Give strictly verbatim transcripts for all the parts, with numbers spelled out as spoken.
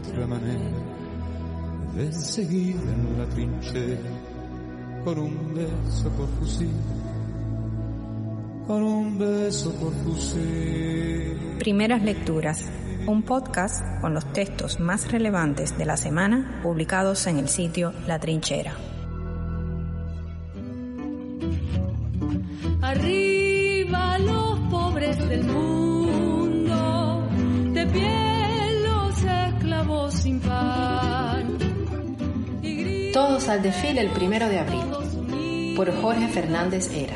otra manera de seguir en la trinchera, con un beso por fusil, con un beso por fusil. Primeras lecturas, un podcast con los textos más relevantes de la semana publicados en el sitio La Trinchera. Arriba los pobres del mundo, de pie los esclavos sin pan. Todos al desfile el primero de abril, por Jorge Fernández Hera.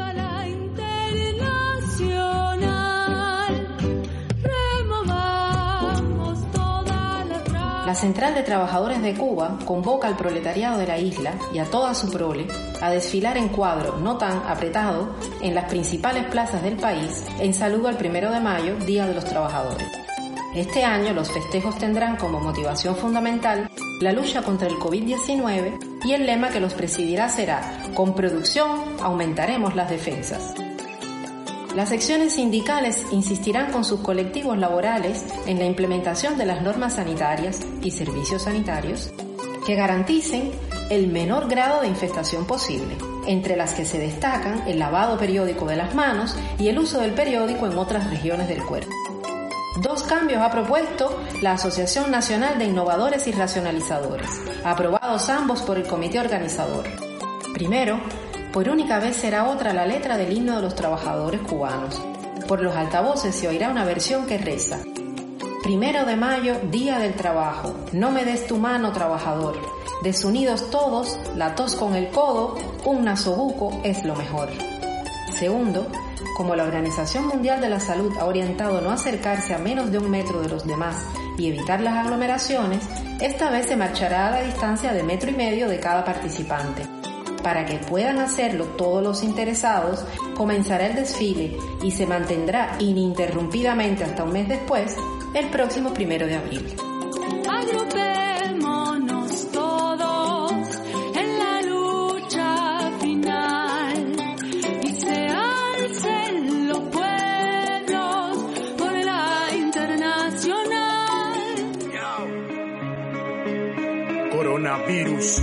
La Central de Trabajadores de Cuba convoca al proletariado de la isla y a toda su prole a desfilar en cuadro no tan apretado en las principales plazas del país en saludo al primero de mayo, Día de los Trabajadores. Este año los festejos tendrán como motivación fundamental la lucha contra el covid diecinueve y el lema que los presidirá será: con producción aumentaremos las defensas. Las secciones sindicales insistirán con sus colectivos laborales en la implementación de las normas sanitarias y servicios sanitarios que garanticen el menor grado de infestación posible, entre las que se destacan el lavado periódico de las manos y el uso del periódico en otras regiones del cuerpo. Dos cambios ha propuesto la Asociación Nacional de Innovadores y Racionalizadores, aprobados ambos por el comité organizador. Primero, por única vez será otra la letra del himno de los trabajadores cubanos. Por los altavoces se oirá una versión que reza: Primero de mayo, día del trabajo, no me des tu mano, trabajador. Desunidos todos, la tos con el codo, un nasobuco es lo mejor. Segundo, como la Organización Mundial de la Salud ha orientado no acercarse a menos de un metro de los demás y evitar las aglomeraciones, esta vez se marchará a la distancia de metro y medio de cada participante. Para que puedan hacerlo todos los interesados, comenzará el desfile y se mantendrá ininterrumpidamente hasta un mes después, el próximo primero de abril. Agrupémonos todos en la lucha final y se alcen los pueblos por la internacional. Coronavirus.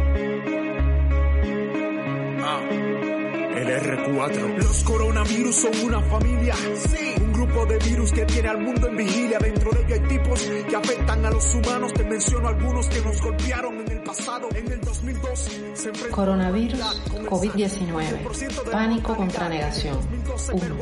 El erre cuatro. Los coronavirus son una familia, sí. Un grupo de virus que tiene al mundo en vigilia. Dentro de ellos hay tipos que afectan a los humanos. Te menciono algunos que nos golpearon en el pasado. En el dos mil dos se enfrentó Coronavirus, covid diecinueve, pánico contra negación. uno.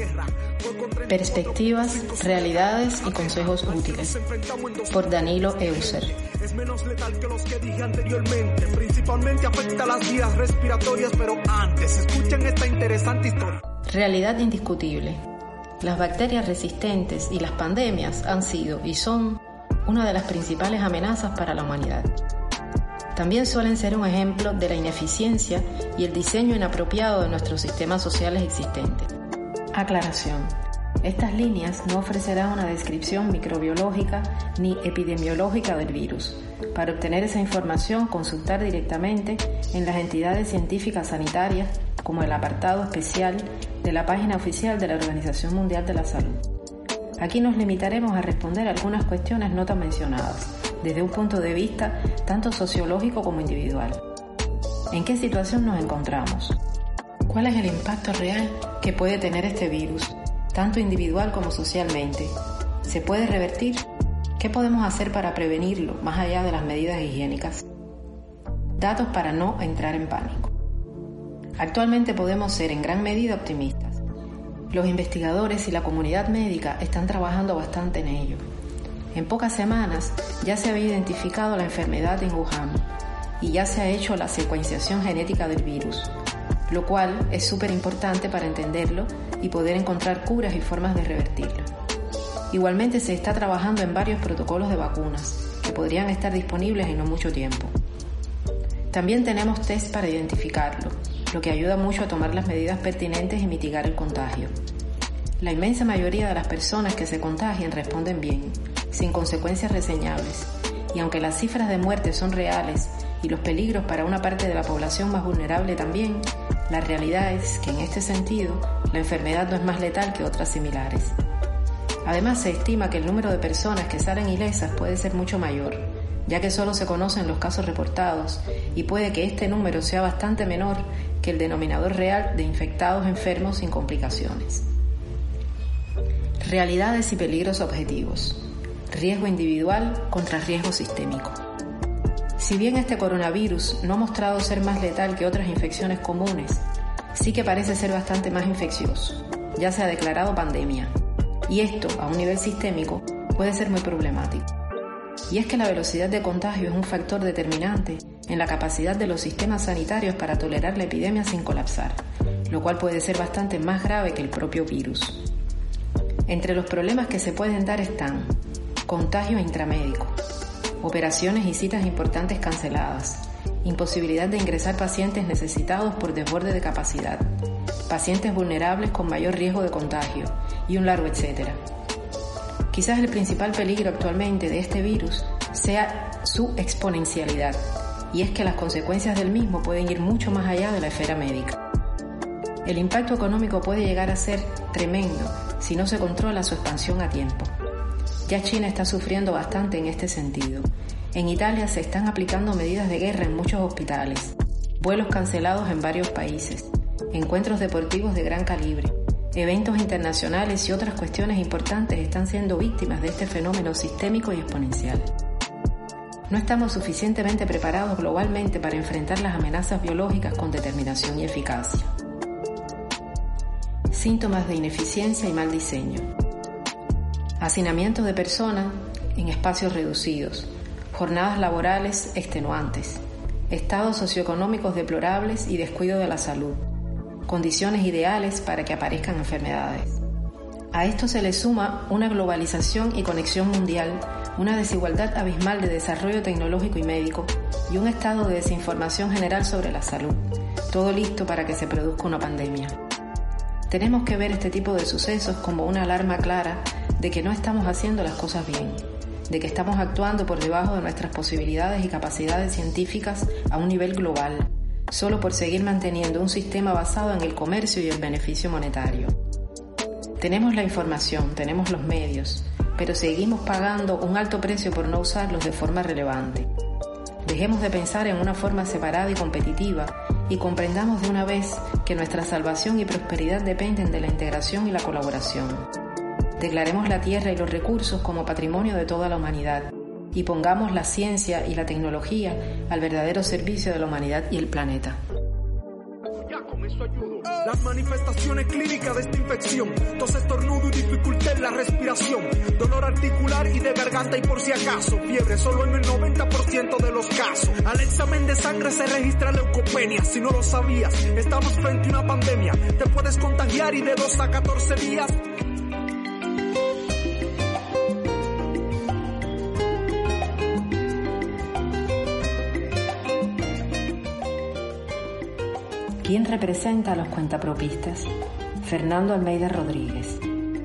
Perspectivas, realidades y consejos útiles. Por Danilo Euser. Es menos letal que los que dije anteriormente. Principalmente afecta a las vías respiratorias, pero antes escuchen esta interesante historia. Realidad indiscutible. Las bacterias resistentes y las pandemias han sido y son una de las principales amenazas para la humanidad. También suelen ser un ejemplo de la ineficiencia y el diseño inapropiado de nuestros sistemas sociales existentes. Aclaración. Estas líneas no ofrecerán una descripción microbiológica ni epidemiológica del virus. Para obtener esa información, consultar directamente en las entidades científicas sanitarias, como el apartado especial de la página oficial de la Organización Mundial de la Salud. Aquí nos limitaremos a responder algunas cuestiones no tan mencionadas, desde un punto de vista tanto sociológico como individual. ¿En qué situación nos encontramos? ¿Cuál es el impacto real que puede tener este virus, tanto individual como socialmente? ¿Se puede revertir? ¿Qué podemos hacer para prevenirlo, más allá de las medidas higiénicas? Datos para no entrar en pánico. Actualmente podemos ser en gran medida optimistas. Los investigadores y la comunidad médica están trabajando bastante en ello. En pocas semanas ya se había identificado la enfermedad en Wuhan y ya se ha hecho la secuenciación genética del virus, lo cual es súper importante para entenderlo y poder encontrar curas y formas de revertirlo. Igualmente se está trabajando en varios protocolos de vacunas que podrían estar disponibles en no mucho tiempo. También tenemos test para identificarlo, lo que ayuda mucho a tomar las medidas pertinentes y mitigar el contagio. La inmensa mayoría de las personas que se contagian responden bien, sin consecuencias reseñables, y aunque las cifras de muerte son reales y los peligros para una parte de la población más vulnerable también, la realidad es que en este sentido la enfermedad no es más letal que otras similares. Además, se estima que el número de personas que salen ilesas puede ser mucho mayor, ya que solo se conocen los casos reportados y puede que este número sea bastante menor que el denominador real de infectados enfermos sin complicaciones. Realidades y peligros objetivos. Riesgo individual contra riesgo sistémico. Si bien este coronavirus no ha mostrado ser más letal que otras infecciones comunes, sí que parece ser bastante más infeccioso. Ya se ha declarado pandemia. Y esto, a un nivel sistémico, puede ser muy problemático. Y es que la velocidad de contagio es un factor determinante en la capacidad de los sistemas sanitarios para tolerar la epidemia sin colapsar, lo cual puede ser bastante más grave que el propio virus. Entre los problemas que se pueden dar están contagio intramédico, operaciones y citas importantes canceladas, imposibilidad de ingresar pacientes necesitados por desborde de capacidad, pacientes vulnerables con mayor riesgo de contagio y un largo etcétera. Quizás el principal peligro actualmente de este virus sea su exponencialidad, y es que las consecuencias del mismo pueden ir mucho más allá de la esfera médica. El impacto económico puede llegar a ser tremendo si no se controla su expansión a tiempo. Ya China está sufriendo bastante en este sentido. En Italia se están aplicando medidas de guerra en muchos hospitales, vuelos cancelados en varios países, encuentros deportivos de gran calibre, eventos internacionales y otras cuestiones importantes están siendo víctimas de este fenómeno sistémico y exponencial. No estamos suficientemente preparados globalmente para enfrentar las amenazas biológicas con determinación y eficacia. Síntomas de ineficiencia y mal diseño. Hacinamiento de personas en espacios reducidos, jornadas laborales extenuantes, estados socioeconómicos deplorables y descuido de la salud, condiciones ideales para que aparezcan enfermedades. A esto se le suma una globalización y conexión mundial, una desigualdad abismal de desarrollo tecnológico y médico y un estado de desinformación general sobre la salud, todo listo para que se produzca una pandemia. Tenemos que ver este tipo de sucesos como una alarma clara de que no estamos haciendo las cosas bien, de que estamos actuando por debajo de nuestras posibilidades y capacidades científicas a un nivel global, solo por seguir manteniendo un sistema basado en el comercio y el beneficio monetario. Tenemos la información, tenemos los medios, pero seguimos pagando un alto precio por no usarlos de forma relevante. Dejemos de pensar en una forma separada y competitiva y comprendamos de una vez que nuestra salvación y prosperidad dependen de la integración y la colaboración. Declaremos la tierra y los recursos como patrimonio de toda la humanidad y pongamos la ciencia y la tecnología al verdadero servicio de la humanidad y el planeta. Ya con eso ayudo. Las manifestaciones clínicas de esta infección: tos, estornudo y dificultad en la respiración, dolor articular y de garganta y por si acaso fiebre solo en el noventa por ciento de los casos. Al examen de sangre se registra leucopenia. Si no lo sabías, estamos frente a una pandemia. Te puedes contagiar y de dos a catorce días. ¿Quién representa a los cuentapropistas? Fernando Almeida Rodríguez.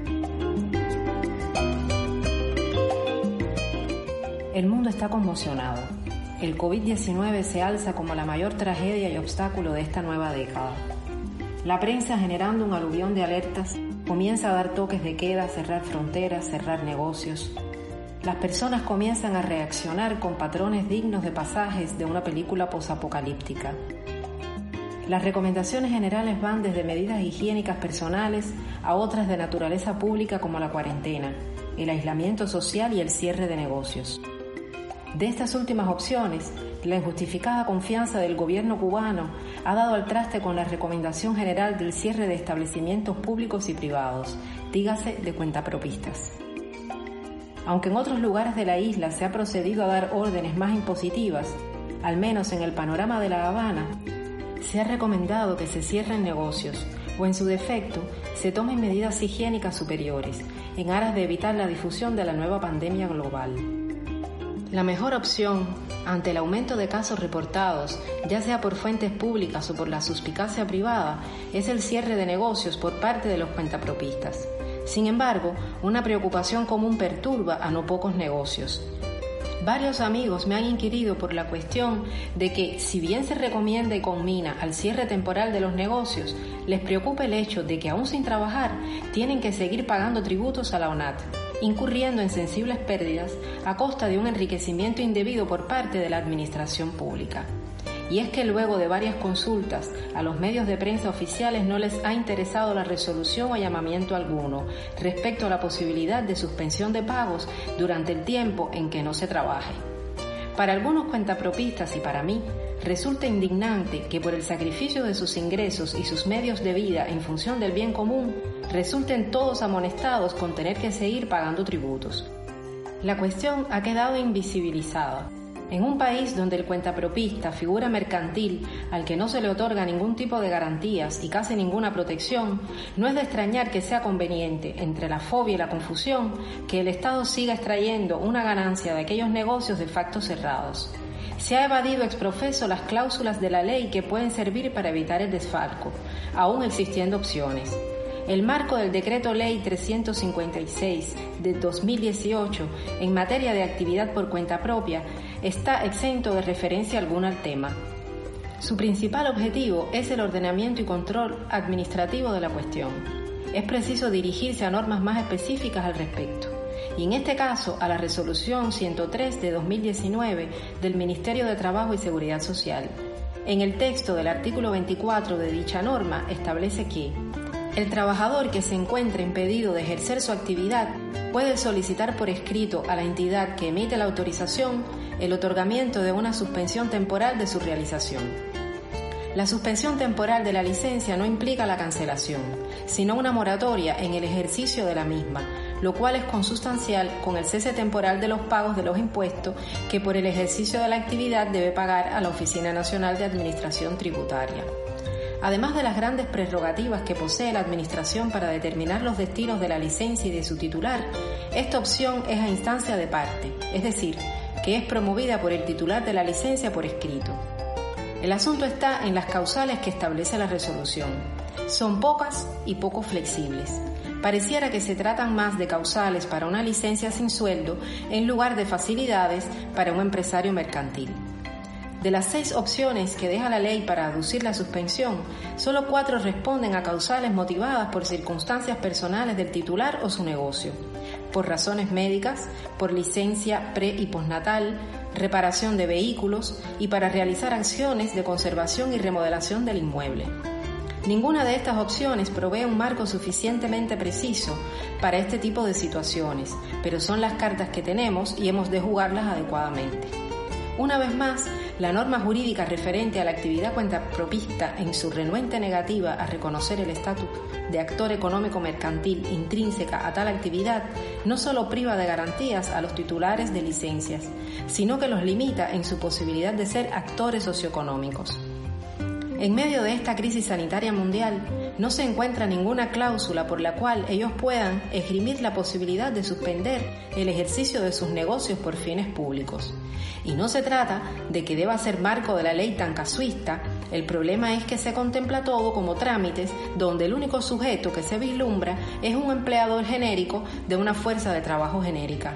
El mundo está conmocionado. El covid diecinueve se alza como la mayor tragedia y obstáculo de esta nueva década. La prensa, generando un aluvión de alertas, comienza a dar toques de queda, cerrar fronteras, cerrar negocios. Las personas comienzan a reaccionar con patrones dignos de pasajes de una película posapocalíptica. Las recomendaciones generales van desde medidas higiénicas personales a otras de naturaleza pública como la cuarentena, el aislamiento social y el cierre de negocios. De estas últimas opciones, la injustificada confianza del gobierno cubano ha dado al traste con la recomendación general del cierre de establecimientos públicos y privados, dígase de cuentapropistas. Aunque en otros lugares de la isla se ha procedido a dar órdenes más impositivas, al menos en el panorama de La Habana, se ha recomendado que se cierren negocios o, en su defecto, se tomen medidas higiénicas superiores en aras de evitar la difusión de la nueva pandemia global. La mejor opción ante el aumento de casos reportados, ya sea por fuentes públicas o por la suspicacia privada, es el cierre de negocios por parte de los cuentapropistas. Sin embargo, una preocupación común perturba a no pocos negocios. Varios amigos me han inquirido por la cuestión de que, si bien se recomienda y conmina al cierre temporal de los negocios, les preocupa el hecho de que, aún sin trabajar, tienen que seguir pagando tributos a la ONAT, incurriendo en sensibles pérdidas a costa de un enriquecimiento indebido por parte de la administración pública. Y es que luego de varias consultas a los medios de prensa oficiales no les ha interesado la resolución o llamamiento alguno respecto a la posibilidad de suspensión de pagos durante el tiempo en que no se trabaje. Para algunos cuentapropistas y para mí, resulta indignante que por el sacrificio de sus ingresos y sus medios de vida en función del bien común, resulten todos amonestados con tener que seguir pagando tributos. La cuestión ha quedado invisibilizada. En un país donde el cuentapropista, figura mercantil al que no se le otorga ningún tipo de garantías y casi ninguna protección, no es de extrañar que sea conveniente, entre la fobia y la confusión, que el Estado siga extrayendo una ganancia de aquellos negocios de facto cerrados. Se ha evadido ex profeso las cláusulas de la ley que pueden servir para evitar el desfalco, aún existiendo opciones. El marco del Decreto Ley trescientos cincuenta y seis de dos mil dieciocho en materia de actividad por cuenta propia está exento de referencia alguna al tema. Su principal objetivo es el ordenamiento y control administrativo de la cuestión. Es preciso dirigirse a normas más específicas al respecto, y en este caso a la Resolución ciento tres de dos mil diecinueve del Ministerio de Trabajo y Seguridad Social. En el texto del artículo veinticuatro de dicha norma establece que el trabajador que se encuentre impedido de ejercer su actividad puede solicitar por escrito a la entidad que emite la autorización el otorgamiento de una suspensión temporal de su realización. La suspensión temporal de la licencia no implica la cancelación, sino una moratoria en el ejercicio de la misma, lo cual es consustancial con el cese temporal de los pagos de los impuestos que por el ejercicio de la actividad debe pagar a la Oficina Nacional de Administración Tributaria. Además de las grandes prerrogativas que posee la Administración para determinar los destinos de la licencia y de su titular, esta opción es a instancia de parte, es decir, que es promovida por el titular de la licencia por escrito. El asunto está en las causales que establece la resolución. Son pocas y poco flexibles. Pareciera que se tratan más de causales para una licencia sin sueldo en lugar de facilidades para un empresario mercantil. De las seis opciones que deja la ley para aducir la suspensión, solo cuatro responden a causales motivadas por circunstancias personales del titular o su negocio, por razones médicas, por licencia pre- y postnatal, reparación de vehículos y para realizar acciones de conservación y remodelación del inmueble. Ninguna de estas opciones provee un marco suficientemente preciso para este tipo de situaciones, pero son las cartas que tenemos y hemos de jugarlas adecuadamente. Una vez más, la norma jurídica referente a la actividad cuentapropista en su renuente negativa a reconocer el estatus de actor económico mercantil intrínseca a tal actividad no solo priva de garantías a los titulares de licencias, sino que los limita en su posibilidad de ser actores socioeconómicos. En medio de esta crisis sanitaria mundial, no se encuentra ninguna cláusula por la cual ellos puedan esgrimir la posibilidad de suspender el ejercicio de sus negocios por fines públicos. Y no se trata de que deba ser marco de la ley tan casuista, el problema es que se contempla todo como trámites donde el único sujeto que se vislumbra es un empleador genérico de una fuerza de trabajo genérica.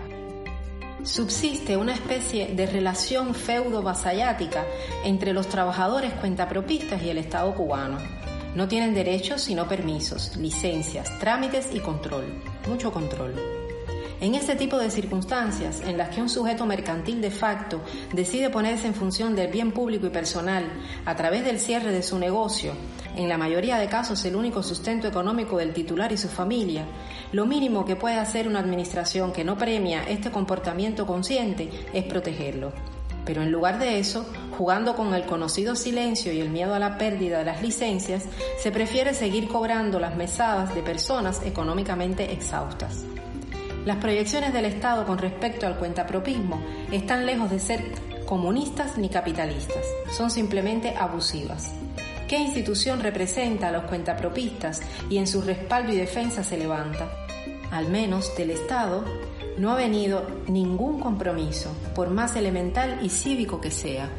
Subsiste una especie de relación feudo-vasallática entre los trabajadores cuentapropistas y el Estado cubano. No tienen derechos sino permisos, licencias, trámites y control, mucho control. En este tipo de circunstancias, en las que un sujeto mercantil de facto decide ponerse en función del bien público y personal a través del cierre de su negocio, en la mayoría de casos el único sustento económico del titular y su familia, lo mínimo que puede hacer una administración que no premia este comportamiento consciente es protegerlo. Pero en lugar de eso, jugando con el conocido silencio y el miedo a la pérdida de las licencias, se prefiere seguir cobrando las mesadas de personas económicamente exhaustas. Las proyecciones del Estado con respecto al cuentapropismo están lejos de ser comunistas ni capitalistas, son simplemente abusivas. ¿Qué institución representa a los cuentapropistas y en su respaldo y defensa se levanta? Al menos del Estado no ha venido ningún compromiso, por más elemental y cívico que sea.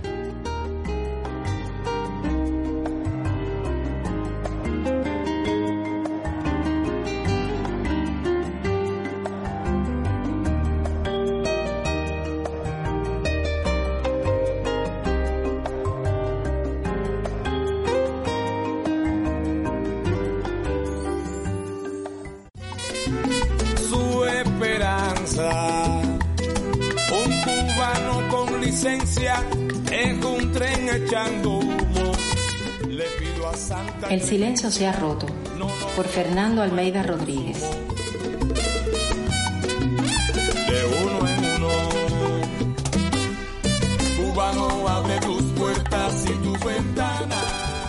su esperanza. Un cubano con licencia en un tren echando humo. Le pido a Santa. El silencio se ha roto, por Fernando Almeida Rodríguez. De uno en uno, cubano, abre tus puertas y tus ventanas.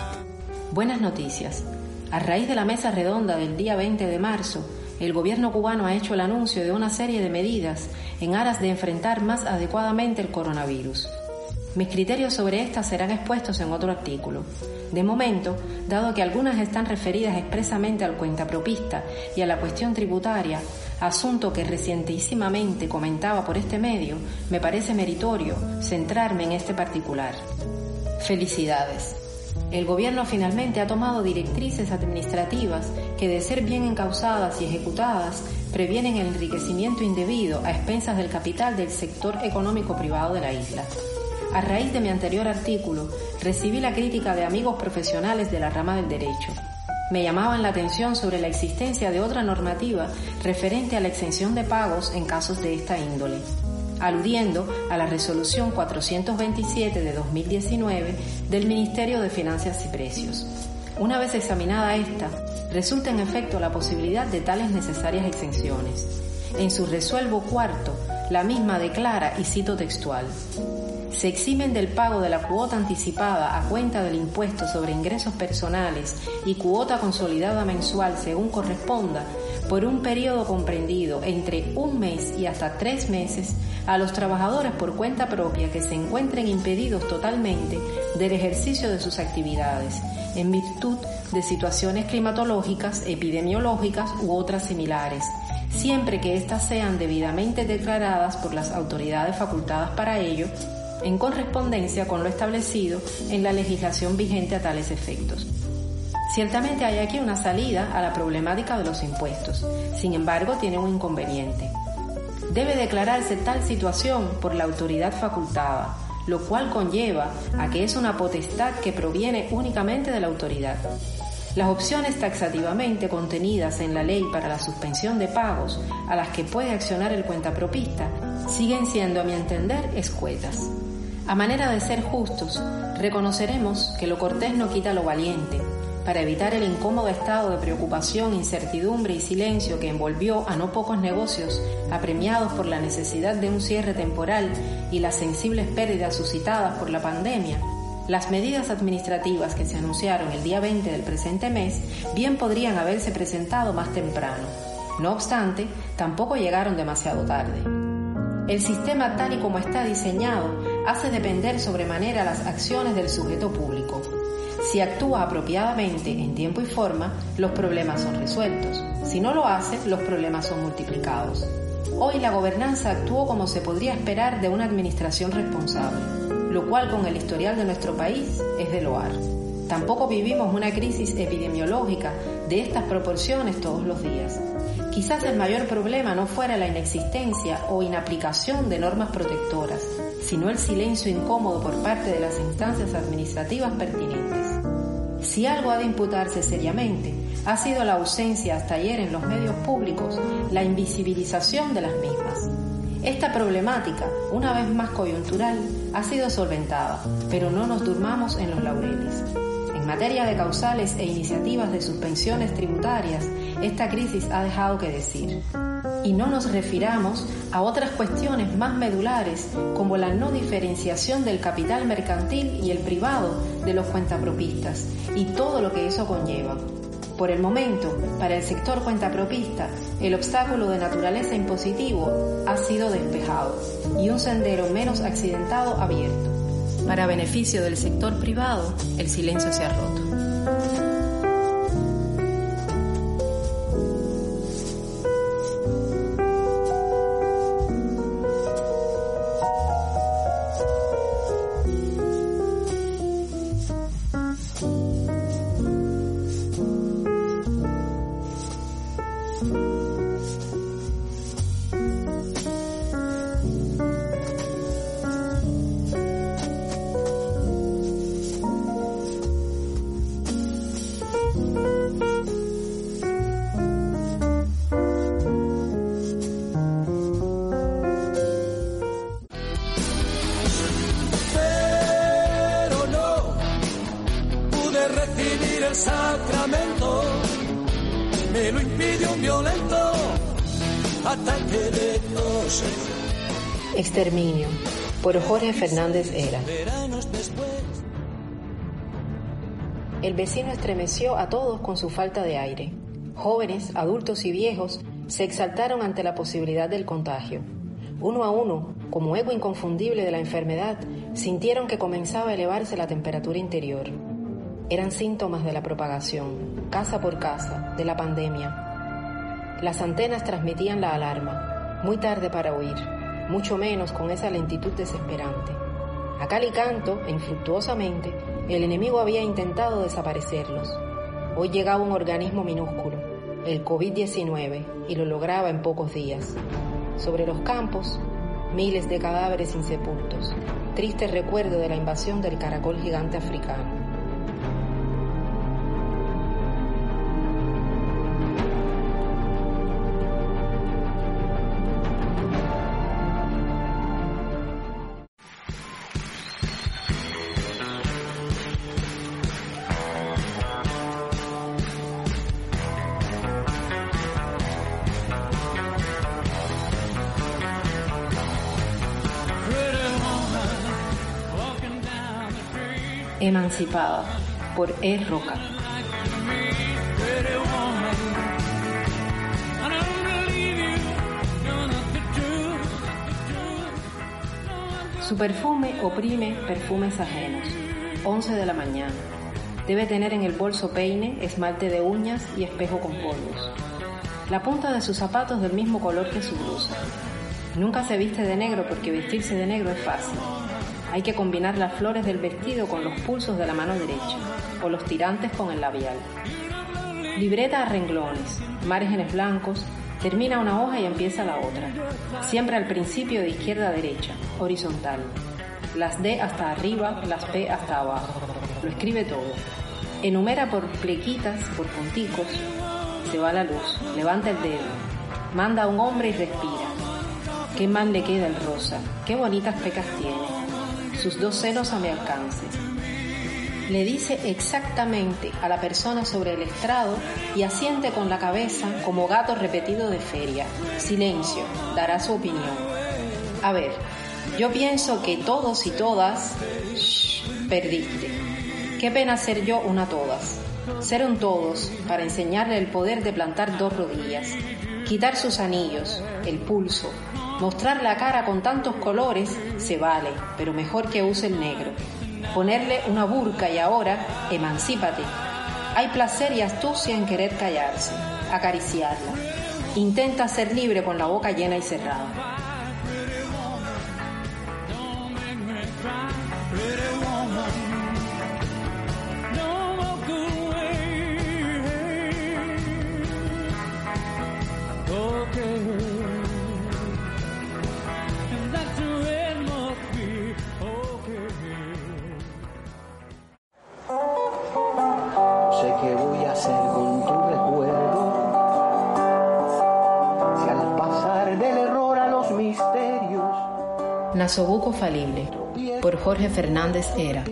Buenas noticias. A raíz de la mesa redonda del día veinte de marzo, el gobierno cubano ha hecho el anuncio de una serie de medidas en aras de enfrentar más adecuadamente el coronavirus. Mis criterios sobre estas serán expuestos en otro artículo. De momento, dado que algunas están referidas expresamente al cuentapropista y a la cuestión tributaria, asunto que recientísimamente comentaba por este medio, me parece meritorio centrarme en este particular. Felicidades. El gobierno finalmente ha tomado directrices administrativas que, de ser bien encauzadas y ejecutadas, previenen el enriquecimiento indebido a expensas del capital del sector económico privado de la isla. A raíz de mi anterior artículo, recibí la crítica de amigos profesionales de la rama del derecho. Me llamaban la atención sobre la existencia de otra normativa referente a la exención de pagos en casos de esta índole, aludiendo a la resolución cuatrocientos veintisiete de dos mil diecinueve del Ministerio de Finanzas y Precios. Una vez examinada esta, resulta en efecto la posibilidad de tales necesarias exenciones. En su resuelvo cuarto, la misma declara, y cito textual: se eximen del pago de la cuota anticipada a cuenta del impuesto sobre ingresos personales y cuota consolidada mensual según corresponda, por un periodo comprendido entre un mes y hasta tres meses, a los trabajadores por cuenta propia que se encuentren impedidos totalmente del ejercicio de sus actividades, en virtud de situaciones climatológicas, epidemiológicas u otras similares, siempre que éstas sean debidamente declaradas por las autoridades facultadas para ello, en correspondencia con lo establecido en la legislación vigente a tales efectos. Ciertamente hay aquí una salida a la problemática de los impuestos, sin embargo tiene un inconveniente. Debe declararse tal situación por la autoridad facultada, lo cual conlleva a que es una potestad que proviene únicamente de la autoridad. Las opciones taxativamente contenidas en la ley para la suspensión de pagos a las que puede accionar el cuentapropista siguen siendo, a mi entender, escuetas. A manera de ser justos, reconoceremos que lo cortés no quita lo valiente, para evitar el incómodo estado de preocupación, incertidumbre y silencio que envolvió a no pocos negocios apremiados por la necesidad de un cierre temporal y las sensibles pérdidas suscitadas por la pandemia. Las medidas administrativas que se anunciaron el día veinte del presente mes bien podrían haberse presentado más temprano. No obstante, tampoco llegaron demasiado tarde. El sistema tal y como está diseñado hace depender sobremanera las acciones del sujeto público. Si actúa apropiadamente en tiempo y forma, los problemas son resueltos. Si no lo hace, los problemas son multiplicados. Hoy la gobernanza actuó como se podría esperar de una administración responsable, lo cual con el historial de nuestro país es de loar. Tampoco vivimos una crisis epidemiológica de estas proporciones todos los días. Quizás el mayor problema no fuera la inexistencia o inaplicación de normas protectoras, sino el silencio incómodo por parte de las instancias administrativas pertinentes. Si algo ha de imputarse seriamente, ha sido la ausencia hasta ayer en los medios públicos, la invisibilización de las mismas. Esta problemática, una vez más coyuntural, ha sido solventada, pero no nos durmamos en los laureles. En materia de causales e iniciativas de suspensiones tributarias, esta crisis ha dejado que decir. Y no nos refiramos a otras cuestiones más medulares, como la no diferenciación del capital mercantil y el privado de los cuentapropistas, y todo lo que eso conlleva. Por el momento, para el sector cuentapropista, el obstáculo de naturaleza impositivo ha sido despejado y un sendero menos accidentado abierto. Para beneficio del sector privado, el silencio se ha roto. sacramento, me lo impidió un violento ataque de tos. Exterminio, por Jorge Fernández Hera. El vecino estremeció a todos con su falta de aire. Jóvenes, adultos y viejos se exaltaron ante la posibilidad del contagio. Uno a uno, como eco inconfundible de la enfermedad, sintieron que comenzaba a elevarse la temperatura interior. Eran síntomas de la propagación, casa por casa, de la pandemia. Las antenas transmitían la alarma, muy tarde para oír, mucho menos con esa lentitud desesperante. A cal y canto, e infructuosamente, el enemigo había intentado desaparecerlos. Hoy llegaba un organismo minúsculo, el covid diecinueve, y lo lograba en pocos días. Sobre los campos, miles de cadáveres insepultos, triste recuerdo de la invasión del caracol gigante africano. Emancipada, por E. Roca. Su perfume oprime perfumes ajenos. once de la mañana. Debe tener en el bolso peine, esmalte de uñas y espejo con polvos. La punta de sus zapatos del mismo color que su blusa. Nunca se viste de negro porque vestirse de negro es fácil. Hay que combinar las flores del vestido con los pulsos de la mano derecha, o los tirantes con el labial. Libreta a renglones, márgenes blancos, termina una hoja y empieza la otra. Siempre al principio de izquierda a derecha, horizontal. Las D hasta arriba, las P hasta abajo. Lo escribe todo. Enumera por plequitas, por punticos. Se va la luz, levanta el dedo. Manda a un hombre y respira. Qué mal le queda el rosa, qué bonitas pecas tiene. Sus dos senos a mi alcance. Le dice exactamente a la persona sobre el estrado y asiente con la cabeza como gato repetido de feria. Silencio, dará su opinión. A ver, yo pienso que todos y todas... Shh, perdiste. Qué pena ser yo una todas. Ser un todos para enseñarle el poder de plantar dos rodillas. Quitar sus anillos, el pulso. Mostrar la cara con tantos colores se vale, pero mejor que use el negro. Ponerle una burka y ahora, emancípate. Hay placer y astucia en querer callarse, acariciarla. Intenta ser libre con la boca llena y cerrada. Nasobuco falible, por Jorge Fernández Hera.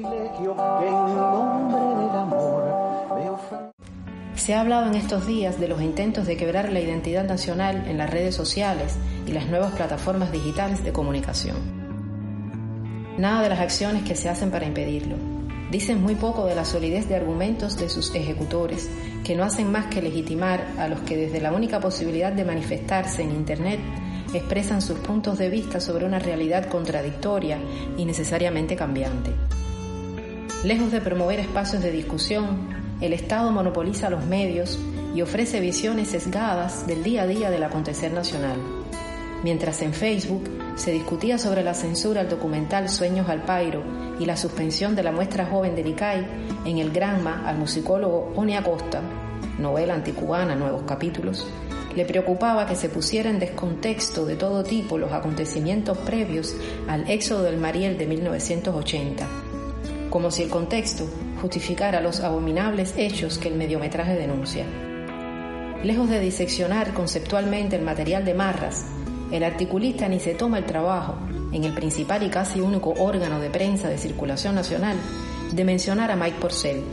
Se ha hablado en estos días de los intentos de quebrar la identidad nacional en las redes sociales y las nuevas plataformas digitales de comunicación. Nada de las acciones que se hacen para impedirlo. Dicen muy poco de la solidez de argumentos de sus ejecutores, que no hacen más que legitimar a los que desde la única posibilidad de manifestarse en Internet expresan sus puntos de vista sobre una realidad contradictoria y necesariamente cambiante. Lejos de promover espacios de discusión, el Estado monopoliza los medios y ofrece visiones sesgadas del día a día del acontecer nacional. Mientras en Facebook se discutía sobre la censura al documental Sueños al Pairo y la suspensión de la muestra joven del I C A I, en el Granma al musicólogo Oni Acosta, novela anticubana, nuevos capítulos, le preocupaba que se pusiera en descontexto de todo tipo los acontecimientos previos al éxodo del Mariel de mil novecientos ochenta, como si el contexto justificara los abominables hechos que el mediometraje denuncia. Lejos de diseccionar conceptualmente el material de Marras, el articulista ni se toma el trabajo, en el principal y casi único órgano de prensa de circulación nacional, de mencionar a Mike Porcel,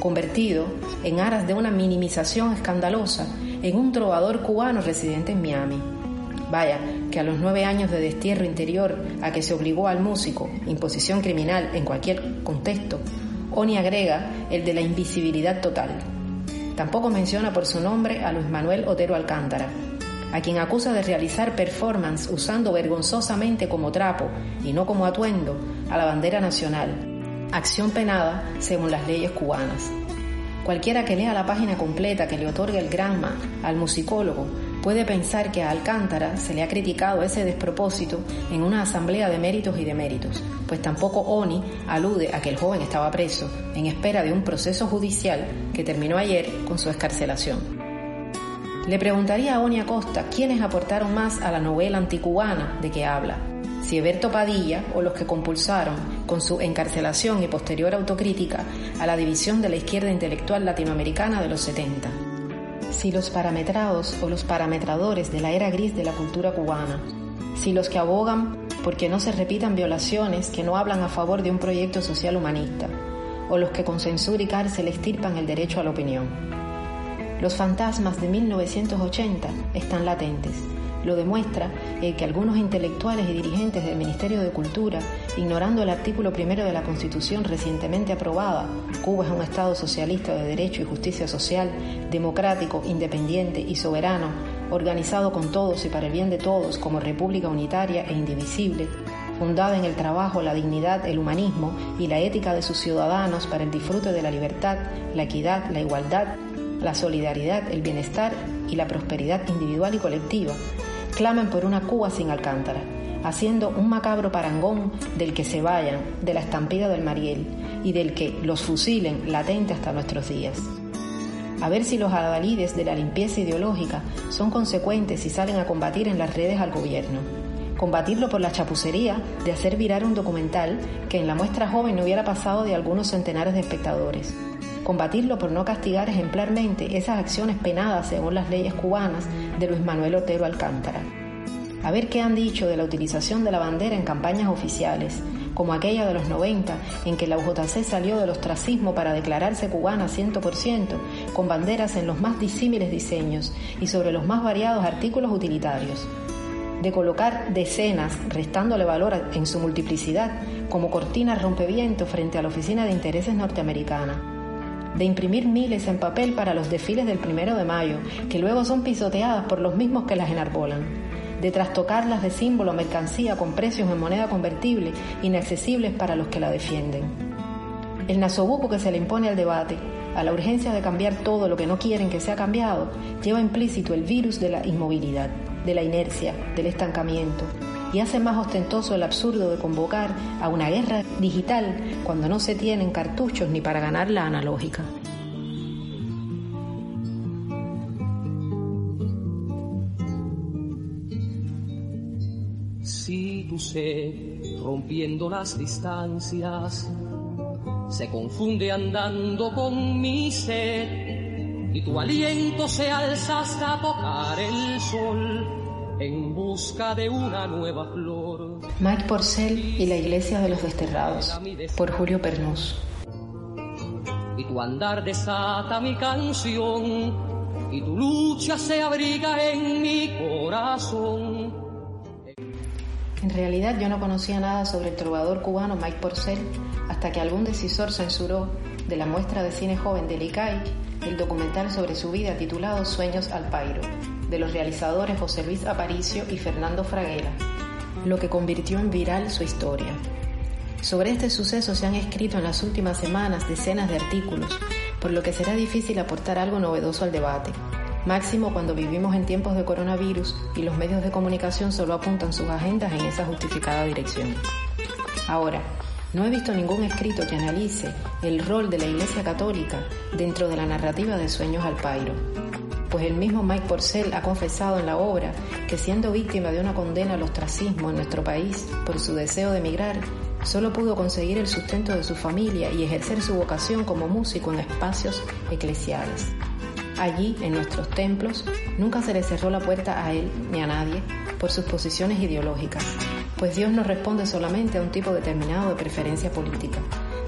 convertido, en aras de una minimización escandalosa, en un trovador cubano residente en Miami. Vaya, que a los nueve años de destierro interior a que se obligó al músico, imposición criminal en cualquier contexto, Oni agrega el de la invisibilidad total. Tampoco menciona por su nombre a Luis Manuel Otero Alcántara, a quien acusa de realizar performance usando vergonzosamente como trapo, y no como atuendo, a la bandera nacional, acción penada según las leyes cubanas. Cualquiera que lea la página completa que le otorga el Grammy al musicólogo puede pensar que a Alcántara se le ha criticado ese despropósito en una asamblea de méritos y deméritos, pues tampoco Oni alude a que el joven estaba preso en espera de un proceso judicial que terminó ayer con su excarcelación. Le preguntaría a Oni Acosta quiénes aportaron más a la novela anticubana de que habla, si Eberto Padilla o los que compulsaron, con su encarcelación y posterior autocrítica, a la división de la izquierda intelectual latinoamericana de los setenta. Si los parametrados o los parametradores de la era gris de la cultura cubana, si los que abogan porque no se repitan violaciones que no hablan a favor de un proyecto social humanista, o los que con censura y cárcel extirpan el derecho a la opinión. Los fantasmas de mil novecientos ochenta están latentes. Lo demuestra el que algunos intelectuales y dirigentes del Ministerio de Cultura, ignorando el artículo primero de la Constitución recientemente aprobada, Cuba es un Estado socialista de derecho y justicia social, democrático, independiente y soberano, organizado con todos y para el bien de todos como república unitaria e indivisible, fundada en el trabajo, la dignidad, el humanismo y la ética de sus ciudadanos para el disfrute de la libertad, la equidad, la igualdad, la solidaridad, el bienestar y la prosperidad individual y colectiva, claman por una Cuba sin Alcántara, haciendo un macabro parangón del que se vayan, de la estampida del Mariel y del que los fusilen latente hasta nuestros días. A ver si los adalides de la limpieza ideológica son consecuentes y salen a combatir en las redes al gobierno. Combatirlo por la chapucería de hacer virar un documental que en la muestra joven no hubiera pasado de algunos centenares de espectadores. Combatirlo por no castigar ejemplarmente esas acciones penadas según las leyes cubanas de Luis Manuel Otero Alcántara. A ver qué han dicho de la utilización de la bandera en campañas oficiales, como aquella de los noventa, en que la U J C salió del ostracismo para declararse cubana cien por ciento, con banderas en los más disímiles diseños y sobre los más variados artículos utilitarios. De colocar decenas, restándole valor en su multiplicidad, como cortina rompeviento frente a la Oficina de Intereses norteamericana. De imprimir miles en papel para los desfiles del primero de mayo, que luego son pisoteadas por los mismos que las enarbolan. De trastocarlas de símbolo a mercancía con precios en moneda convertible, inaccesibles para los que la defienden. El nasobuco que se le impone al debate, a la urgencia de cambiar todo lo que no quieren que sea cambiado, lleva implícito el virus de la inmovilidad, de la inercia, del estancamiento, y hace más ostentoso el absurdo de convocar a una guerra digital cuando no se tienen cartuchos ni para ganar la analógica. Si tu sed, rompiendo las distancias, se confunde andando con mi sed, y tu aliento se alza hasta tocar el sol, en busca de una nueva flor. Mike Porcel y la Iglesia de los Desterrados, por Julio Pernús. Y tu andar desata mi canción, y tu lucha se abriga en mi corazón. En realidad yo no conocía nada sobre el trovador cubano Mike Porcel hasta que algún decisor censuró de la muestra de cine joven del I C A I el documental sobre su vida titulado Sueños al Pairo, de los realizadores José Luis Aparicio y Fernando Fraguela, lo que convirtió en viral su historia. Sobre este suceso se han escrito en las últimas semanas decenas de artículos, por lo que será difícil aportar algo novedoso al debate, máximo cuando vivimos en tiempos de coronavirus y los medios de comunicación solo apuntan sus agendas en esa justificada dirección. Ahora, no he visto ningún escrito que analice el rol de la Iglesia Católica dentro de la narrativa de Sueños al Pairo, pues el mismo Mike Porcel ha confesado en la obra que siendo víctima de una condena al ostracismo en nuestro país por su deseo de emigrar, solo pudo conseguir el sustento de su familia y ejercer su vocación como músico en espacios eclesiales. Allí, en nuestros templos, nunca se le cerró la puerta a él ni a nadie por sus posiciones ideológicas, pues Dios no responde solamente a un tipo determinado de preferencia política,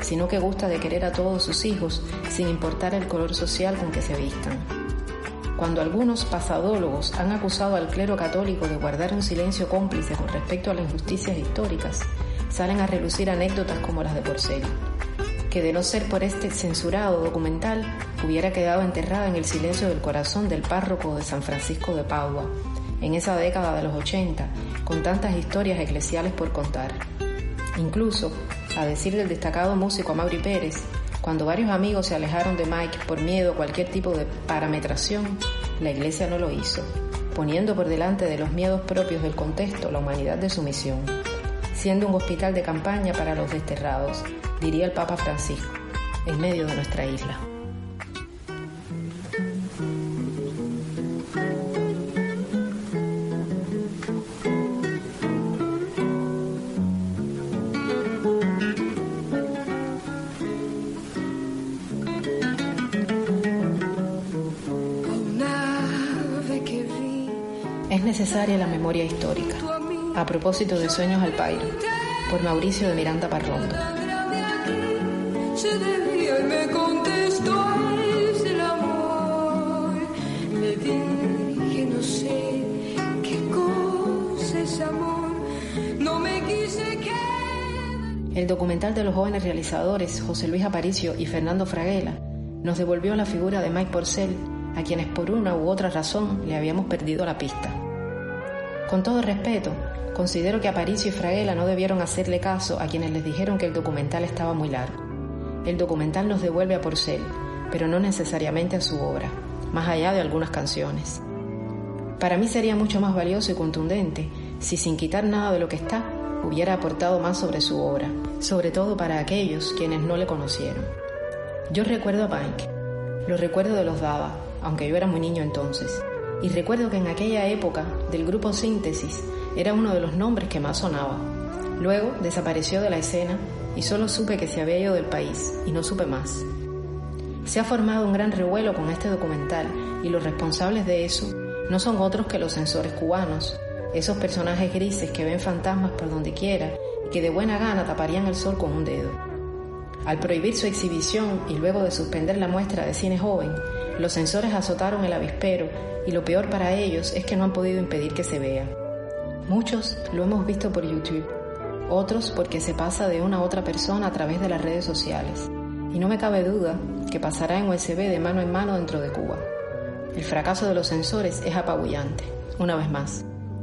sino que gusta de querer a todos sus hijos sin importar el color social con que se vistan. Cuando algunos pasadólogos han acusado al clero católico de guardar un silencio cómplice con respecto a las injusticias históricas, salen a relucir anécdotas como las de Porcel, que de no ser por este censurado documental, hubiera quedado enterrada en el silencio del corazón del párroco de San Francisco de Padua, en esa década de los ochenta, con tantas historias eclesiales por contar. Incluso, a decir del destacado músico Amaury Pérez, cuando varios amigos se alejaron de Mike por miedo a cualquier tipo de parametración, la Iglesia no lo hizo, poniendo por delante de los miedos propios del contexto la humanidad de su misión, siendo un hospital de campaña para los desterrados, diría el Papa Francisco, en medio de nuestra isla. Es necesaria la memoria histórica. A propósito de Sueños al Pairo, por Mauricio de Miranda Parrondo. Se desvió y me contestó, es el amor. Le dije, no sé qué cosa es amor. No me quise quedar. El documental de los jóvenes realizadores José Luis Aparicio y Fernando Fraguela nos devolvió la figura de Mike Porcel, a quienes por una u otra razón le habíamos perdido la pista. Con todo respeto, considero que Aparicio y Fraguela no debieron hacerle caso a quienes les dijeron que el documental estaba muy largo. El documental nos devuelve a Porcel, pero no necesariamente a su obra, más allá de algunas canciones. Para mí sería mucho más valioso y contundente si, sin quitar nada de lo que está, hubiera aportado más sobre su obra, sobre todo para aquellos quienes no le conocieron. Yo recuerdo a Mike, lo recuerdo de los Dada, aunque yo era muy niño entonces, y recuerdo que en aquella época del grupo Síntesis era uno de los nombres que más sonaba. Luego desapareció de la escena y solo supe que se había ido del país y no supe más. Se ha formado un gran revuelo con este documental y los responsables de eso no son otros que los censores cubanos, esos personajes grises que ven fantasmas por donde quiera y que de buena gana taparían el sol con un dedo. Al prohibir su exhibición y luego de suspender la muestra de cine joven, los censores azotaron el avispero y lo peor para ellos es que no han podido impedir que se vea. Muchos lo hemos visto por YouTube, otros porque se pasa de una a otra persona a través de las redes sociales, y no me cabe duda que pasará en U S B de mano en mano dentro de Cuba. El fracaso de los censores es apabullante, una vez más.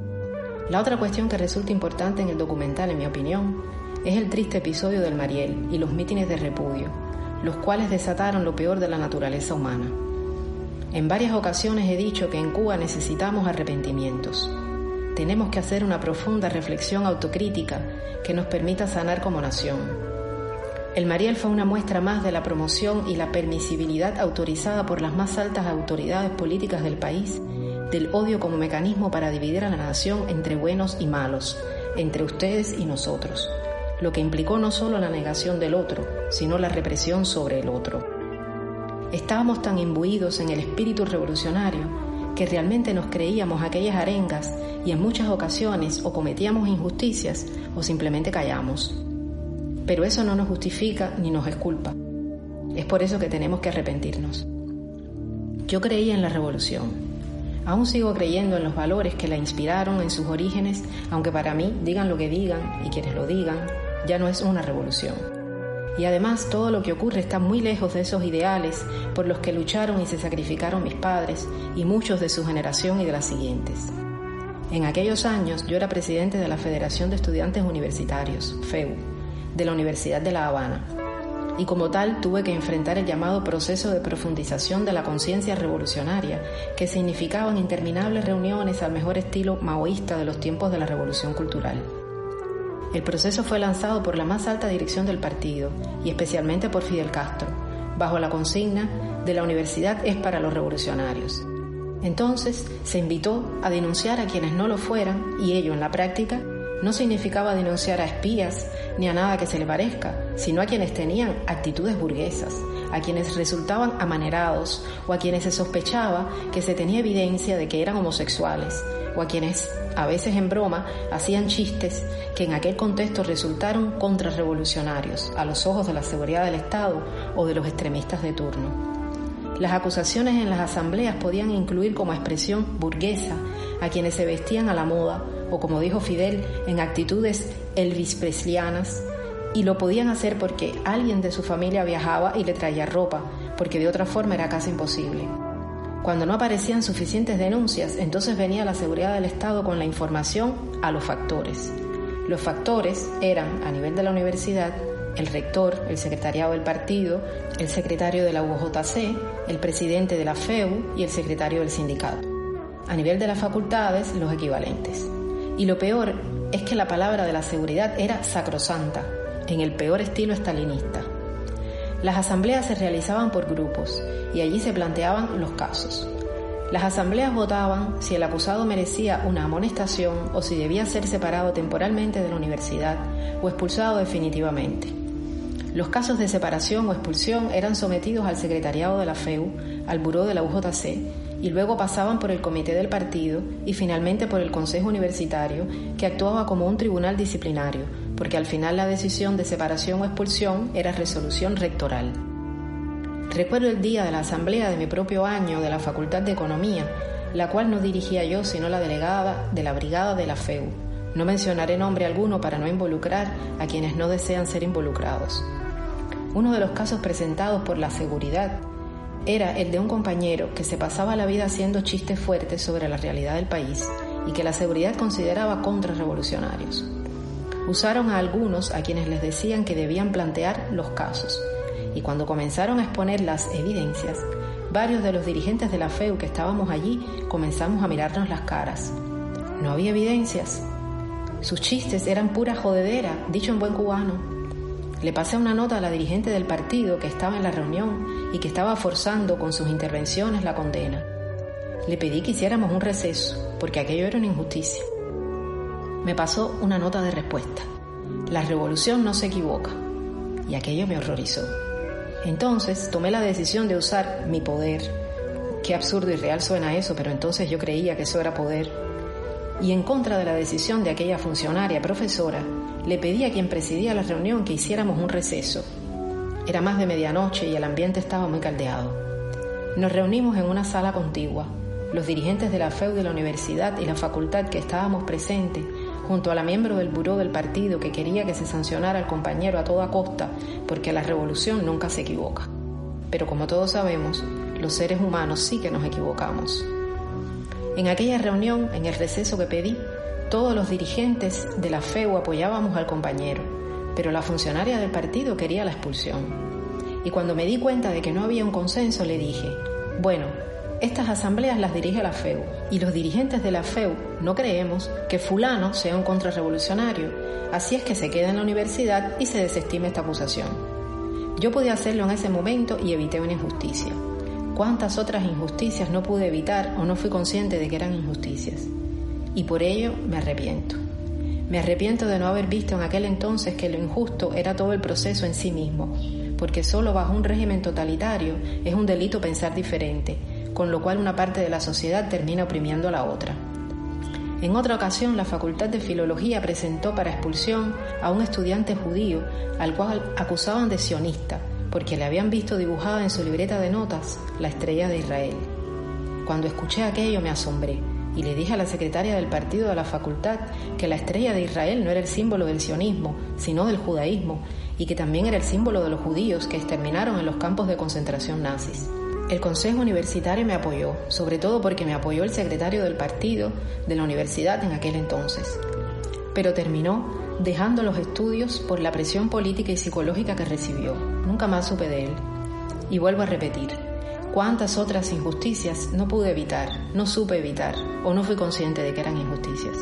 La otra cuestión que resulta importante en el documental, en mi opinión, es el triste episodio del Mariel y los mítines de repudio, los cuales desataron lo peor de la naturaleza humana. En varias ocasiones he dicho que en Cuba necesitamos arrepentimientos. Tenemos que hacer una profunda reflexión autocrítica que nos permita sanar como nación. El Mariel fue una muestra más de la promoción y la permisibilidad autorizada por las más altas autoridades políticas del país, del odio como mecanismo para dividir a la nación entre buenos y malos, entre ustedes y nosotros, lo que implicó no solo la negación del otro, sino la represión sobre el otro. Estábamos tan imbuidos en el espíritu revolucionario que realmente nos creíamos aquellas arengas y en muchas ocasiones o cometíamos injusticias o simplemente callamos. Pero eso no nos justifica ni nos exculpa. Es por eso que tenemos que arrepentirnos. Yo creía en la revolución. Aún sigo creyendo en los valores que la inspiraron en sus orígenes, aunque para mí, digan lo que digan y quienes lo digan, ya no es una revolución. Y además todo lo que ocurre está muy lejos de esos ideales por los que lucharon y se sacrificaron mis padres y muchos de su generación y de las siguientes. En aquellos años yo era presidente de la Federación de Estudiantes Universitarios, F E U, de la Universidad de La Habana, y como tal tuve que enfrentar el llamado proceso de profundización de la conciencia revolucionaria, que significaban interminables reuniones al mejor estilo maoísta de los tiempos de la Revolución Cultural. El proceso fue lanzado por la más alta dirección del partido, y especialmente por Fidel Castro, bajo la consigna de la universidad es para los revolucionarios. Entonces se invitó a denunciar a quienes no lo fueran, y ello en la práctica no significaba denunciar a espías ni a nada que se le parezca, sino a quienes tenían actitudes burguesas, a quienes resultaban amanerados o a quienes se sospechaba que se tenía evidencia de que eran homosexuales, o a quienes, a veces en broma, hacían chistes que en aquel contexto resultaron contrarrevolucionarios a los ojos de la seguridad del Estado o de los extremistas de turno. Las acusaciones en las asambleas podían incluir como expresión burguesa a quienes se vestían a la moda o, como dijo Fidel, en actitudes Elvis Preslianas, y lo podían hacer porque alguien de su familia viajaba y le traía ropa, porque de otra forma era casi imposible. Cuando no aparecían suficientes denuncias, entonces venía la seguridad del Estado con la información a los factores. Los factores eran, a nivel de la universidad, el rector, el secretariado del partido, el secretario de la U J C, el presidente de la F E U y el secretario del sindicato. A nivel de las facultades, los equivalentes. Y lo peor es que la palabra de la seguridad era sacrosanta, en el peor estilo estalinista. Las asambleas se realizaban por grupos y allí se planteaban los casos. Las asambleas votaban si el acusado merecía una amonestación o si debía ser separado temporalmente de la universidad o expulsado definitivamente. Los casos de separación o expulsión eran sometidos al secretariado de la F E U, al buró de la U J C, y luego pasaban por el comité del partido y finalmente por el consejo universitario, que actuaba como un tribunal disciplinario, porque al final la decisión de separación o expulsión era resolución rectoral. Recuerdo el día de la asamblea de mi propio año de la Facultad de Economía, la cual no dirigía yo sino la delegada de la brigada de la F E U. No mencionaré nombre alguno para no involucrar a quienes no desean ser involucrados. Uno de los casos presentados por la seguridad era el de un compañero que se pasaba la vida haciendo chistes fuertes sobre la realidad del país y que la seguridad consideraba contrarrevolucionarios. Usaron a algunos a quienes les decían que debían plantear los casos, y cuando comenzaron a exponer las evidencias, varios de los dirigentes de la F E U que estábamos allí comenzamos a mirarnos las caras. No había evidencias. Sus chistes eran pura jodedera, dicho en buen cubano. Le pasé una nota a la dirigente del partido que estaba en la reunión y que estaba forzando con sus intervenciones la condena. Le pedí que hiciéramos un receso, porque aquello era una injusticia. Me pasó una nota de respuesta. La revolución no se equivoca. Y aquello me horrorizó. Entonces tomé la decisión de usar mi poder. Qué absurdo y real suena eso, pero entonces yo creía que eso era poder. Y en contra de la decisión de aquella funcionaria profesora, le pedí a quien presidía la reunión que hiciéramos un receso. Era más de medianoche y el ambiente estaba muy caldeado. Nos reunimos en una sala contigua, los dirigentes de la F E U de la universidad y la facultad que estábamos presentes, junto a la miembro del buró del partido que quería que se sancionara al compañero a toda costa, porque la revolución nunca se equivoca. Pero como todos sabemos, los seres humanos sí que nos equivocamos. En aquella reunión, en el receso que pedí, todos los dirigentes de la F E U apoyábamos al compañero, pero la funcionaria del partido quería la expulsión. Y cuando me di cuenta de que no había un consenso, le dije, bueno, estas asambleas las dirige la F E U, y los dirigentes de la F E U no creemos que fulano sea un contrarrevolucionario, así es que se queda en la universidad y se desestime esta acusación. Yo pude hacerlo en ese momento y evité una injusticia. ¿Cuántas otras injusticias no pude evitar o no fui consciente de que eran injusticias? Y por ello me arrepiento. Me arrepiento de no haber visto en aquel entonces que lo injusto era todo el proceso en sí mismo, porque solo bajo un régimen totalitario es un delito pensar diferente, con lo cual una parte de la sociedad termina oprimiendo a la otra. En otra ocasión, la Facultad de Filología presentó para expulsión a un estudiante judío al cual acusaban de sionista, porque le habían visto dibujada en su libreta de notas la estrella de Israel. Cuando escuché aquello me asombré y le dije a la secretaria del partido de la facultad que la estrella de Israel no era el símbolo del sionismo, sino del judaísmo, y que también era el símbolo de los judíos que exterminaron en los campos de concentración nazis. El consejo universitario me apoyó, sobre todo porque me apoyó el secretario del partido de la universidad en aquel entonces. Pero terminó dejando los estudios por la presión política y psicológica que recibió. Nunca más supe de él. Y vuelvo a repetir, ¿cuántas otras injusticias no pude evitar, no supe evitar o no fui consciente de que eran injusticias?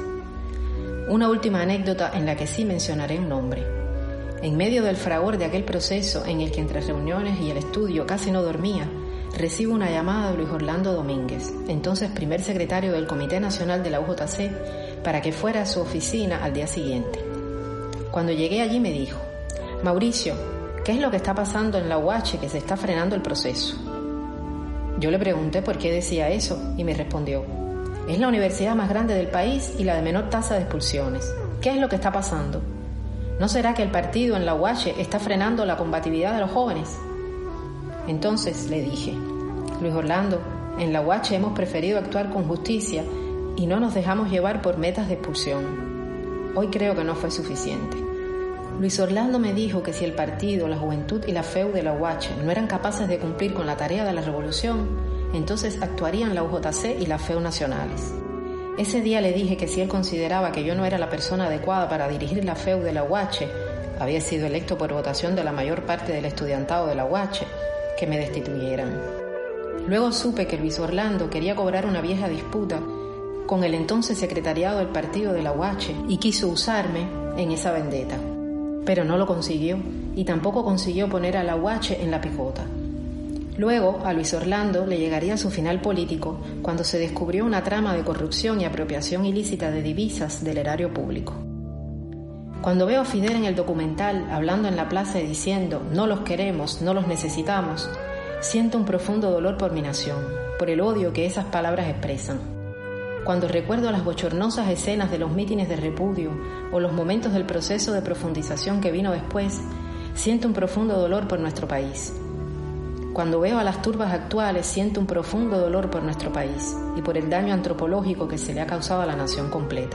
Una última anécdota en la que sí mencionaré un nombre. En medio del fragor de aquel proceso en el que entre reuniones y el estudio casi no dormía, recibo una llamada de Luis Orlando Domínguez, entonces primer secretario del Comité Nacional de la U J C, para que fuera a su oficina al día siguiente. Cuando llegué allí me dijo, Mauricio, ¿qué es lo que está pasando en la U H que se está frenando el proceso? Yo le pregunté por qué decía eso y me respondió: es la universidad más grande del país y la de menor tasa de expulsiones. ¿Qué es lo que está pasando? ¿No será que el partido en la U H está frenando la combatividad de los jóvenes? Entonces le dije: Luis Orlando, en la U H hemos preferido actuar con justicia y no nos dejamos llevar por metas de expulsión. Hoy creo que no fue suficiente. Luis Orlando me dijo que si el partido, la juventud y la F E U de la U H no eran capaces de cumplir con la tarea de la revolución, entonces actuarían la U J C y la F E U nacionales. Ese día le dije que si él consideraba que yo no era la persona adecuada para dirigir la F E U de la U H, había sido electo por votación de la mayor parte del estudiantado de la U H, que me destituyeran. Luego supe que Luis Orlando quería cobrar una vieja disputa con el entonces secretariado del partido de la U H y quiso usarme en esa vendetta. Pero no lo consiguió y tampoco consiguió poner a la U H en la picota. Luego, a Luis Orlando le llegaría su final político cuando se descubrió una trama de corrupción y apropiación ilícita de divisas del erario público. Cuando veo a Fidel en el documental hablando en la plaza y diciendo «no los queremos, no los necesitamos», siento un profundo dolor por mi nación, por el odio que esas palabras expresan. Cuando recuerdo las bochornosas escenas de los mítines de repudio o los momentos del proceso de profundización que vino después, siento un profundo dolor por nuestro país. Cuando veo a las turbas actuales, siento un profundo dolor por nuestro país y por el daño antropológico que se le ha causado a la nación completa.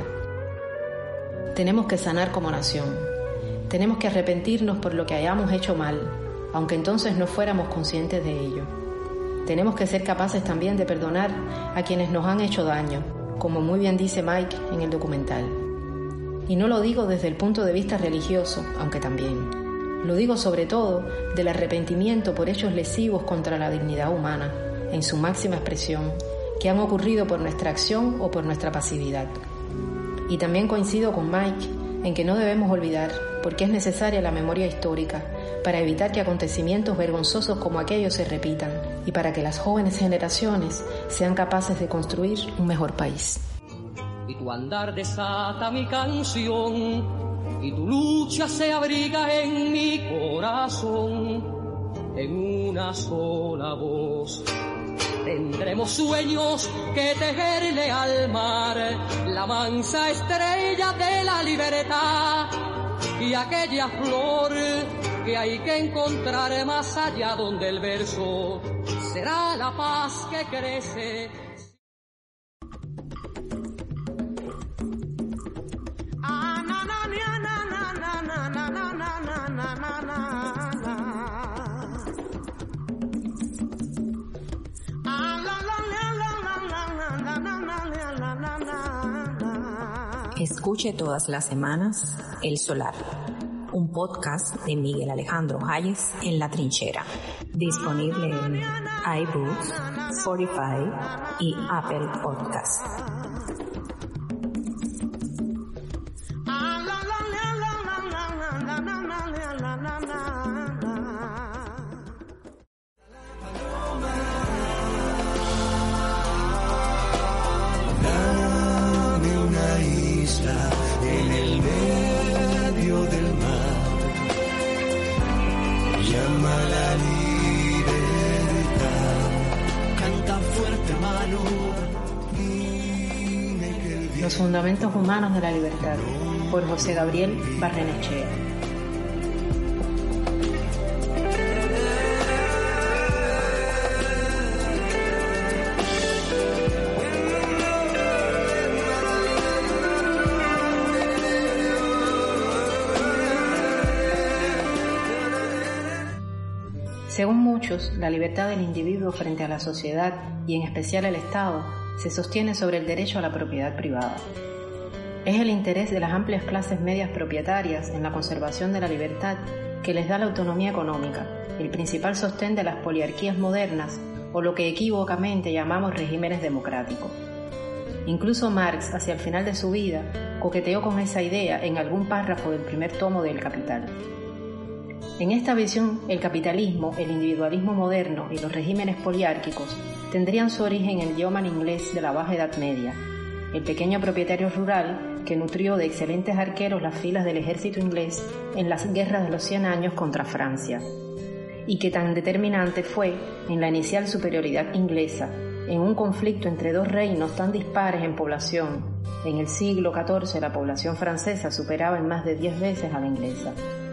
Tenemos que sanar como nación. Tenemos que arrepentirnos por lo que hayamos hecho mal, aunque entonces no fuéramos conscientes de ello. Tenemos que ser capaces también de perdonar a quienes nos han hecho daño, como muy bien dice Mike en el documental. Y no lo digo desde el punto de vista religioso, aunque también. Lo digo sobre todo del arrepentimiento por hechos lesivos contra la dignidad humana, en su máxima expresión, que han ocurrido por nuestra acción o por nuestra pasividad. Y también coincido con Mike en que no debemos olvidar, porque es necesaria la memoria histórica, para evitar que acontecimientos vergonzosos como aquellos se repitan y para que las jóvenes generaciones sean capaces de construir un mejor país. Y tu andar desata mi canción, y tu lucha se abriga en mi corazón, en una sola voz. Tendremos sueños que tejerle al mar, la mansa estrella de la libertad, y aquella flor que hay que encontrar más allá donde el verso será la paz que crece. Escuche todas las semanas El Solar, un podcast de Miguel Alejandro Hayes en La Trinchera, disponible en iBooks, Spotify y Apple Podcasts. En el medio del mar, llama la libertad, canta fuerte mano. Los fundamentos humanos de la libertad, por José Gabriel Barrenechea. Según muchos, la libertad del individuo frente a la sociedad y en especial el Estado se sostiene sobre el derecho a la propiedad privada. Es el interés de las amplias clases medias propietarias en la conservación de la libertad que les da la autonomía económica, el principal sostén de las poliarquías modernas o lo que equívocamente llamamos regímenes democráticos. Incluso Marx, hacia el final de su vida, coqueteó con esa idea en algún párrafo del primer tomo de El Capital. En esta visión, el capitalismo, el individualismo moderno y los regímenes poliárquicos tendrían su origen en el yeoman inglés de la Baja Edad Media, el pequeño propietario rural que nutrió de excelentes arqueros las filas del ejército inglés en las guerras de los Cien Años contra Francia, y que tan determinante fue en la inicial superioridad inglesa, en un conflicto entre dos reinos tan dispares en población. En el siglo catorce la población francesa superaba en más de diez veces a la inglesa.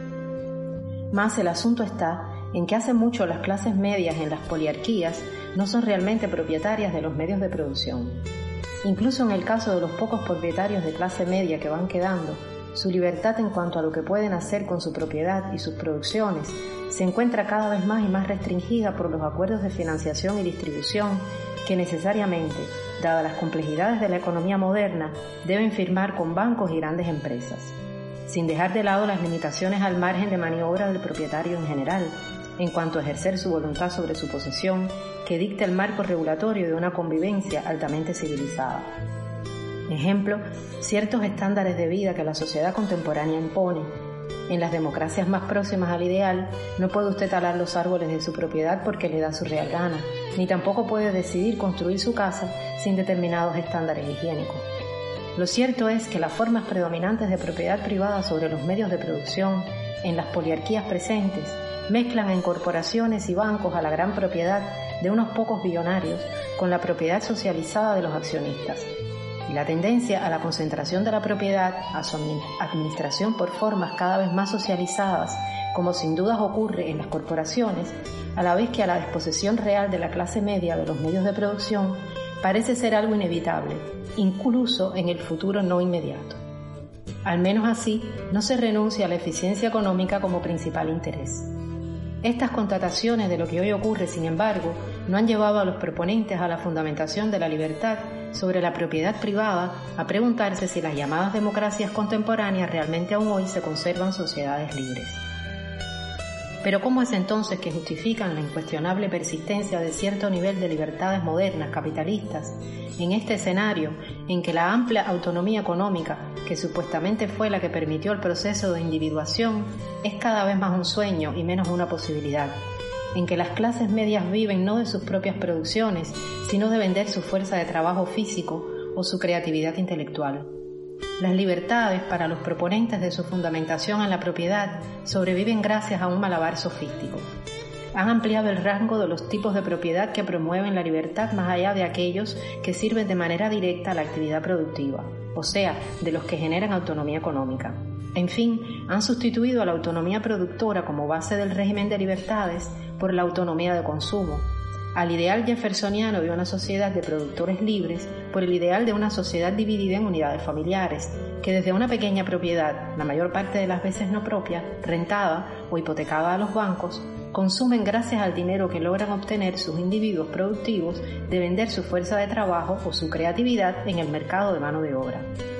Mas el asunto está en que hace mucho las clases medias en las poliarquías no son realmente propietarias de los medios de producción. Incluso en el caso de los pocos propietarios de clase media que van quedando, su libertad en cuanto a lo que pueden hacer con su propiedad y sus producciones se encuentra cada vez más y más restringida por los acuerdos de financiación y distribución que necesariamente, dadas las complejidades de la economía moderna, deben firmar con bancos y grandes empresas, sin dejar de lado las limitaciones al margen de maniobra del propietario en general, en cuanto a ejercer su voluntad sobre su posesión, que dicta el marco regulatorio de una convivencia altamente civilizada. Ejemplo, ciertos estándares de vida que la sociedad contemporánea impone. En las democracias más próximas al ideal, no puede usted talar los árboles de su propiedad porque le da su real gana, ni tampoco puede decidir construir su casa sin determinados estándares higiénicos. Lo cierto es que las formas predominantes de propiedad privada sobre los medios de producción en las poliarquías presentes mezclan en corporaciones y bancos a la gran propiedad de unos pocos billonarios con la propiedad socializada de los accionistas. Y la tendencia a la concentración de la propiedad, a su administración por formas cada vez más socializadas, como sin dudas ocurre en las corporaciones, a la vez que a la disposición real de la clase media de los medios de producción, parece ser algo inevitable, incluso en el futuro no inmediato. Al menos así, no se renuncia a la eficiencia económica como principal interés. Estas constataciones de lo que hoy ocurre, sin embargo, no han llevado a los proponentes a la fundamentación de la libertad sobre la propiedad privada a preguntarse si las llamadas democracias contemporáneas realmente aún hoy se conservan sociedades libres. Pero ¿cómo es entonces que justifican la incuestionable persistencia de cierto nivel de libertades modernas capitalistas en este escenario en que la amplia autonomía económica, que supuestamente fue la que permitió el proceso de individuación, es cada vez más un sueño y menos una posibilidad, en que las clases medias viven no de sus propias producciones, sino de vender su fuerza de trabajo físico o su creatividad intelectual? Las libertades, para los proponentes de su fundamentación en la propiedad, sobreviven gracias a un malabar sofístico. Han ampliado el rango de los tipos de propiedad que promueven la libertad más allá de aquellos que sirven de manera directa a la actividad productiva, o sea, de los que generan autonomía económica. En fin, han sustituido a la autonomía productora como base del régimen de libertades por la autonomía de consumo, al ideal jeffersoniano de una sociedad de productores libres por el ideal de una sociedad dividida en unidades familiares, que desde una pequeña propiedad, la mayor parte de las veces no propia, rentada o hipotecada a los bancos, consumen gracias al dinero que logran obtener sus individuos productivos de vender su fuerza de trabajo o su creatividad en el mercado de mano de obra.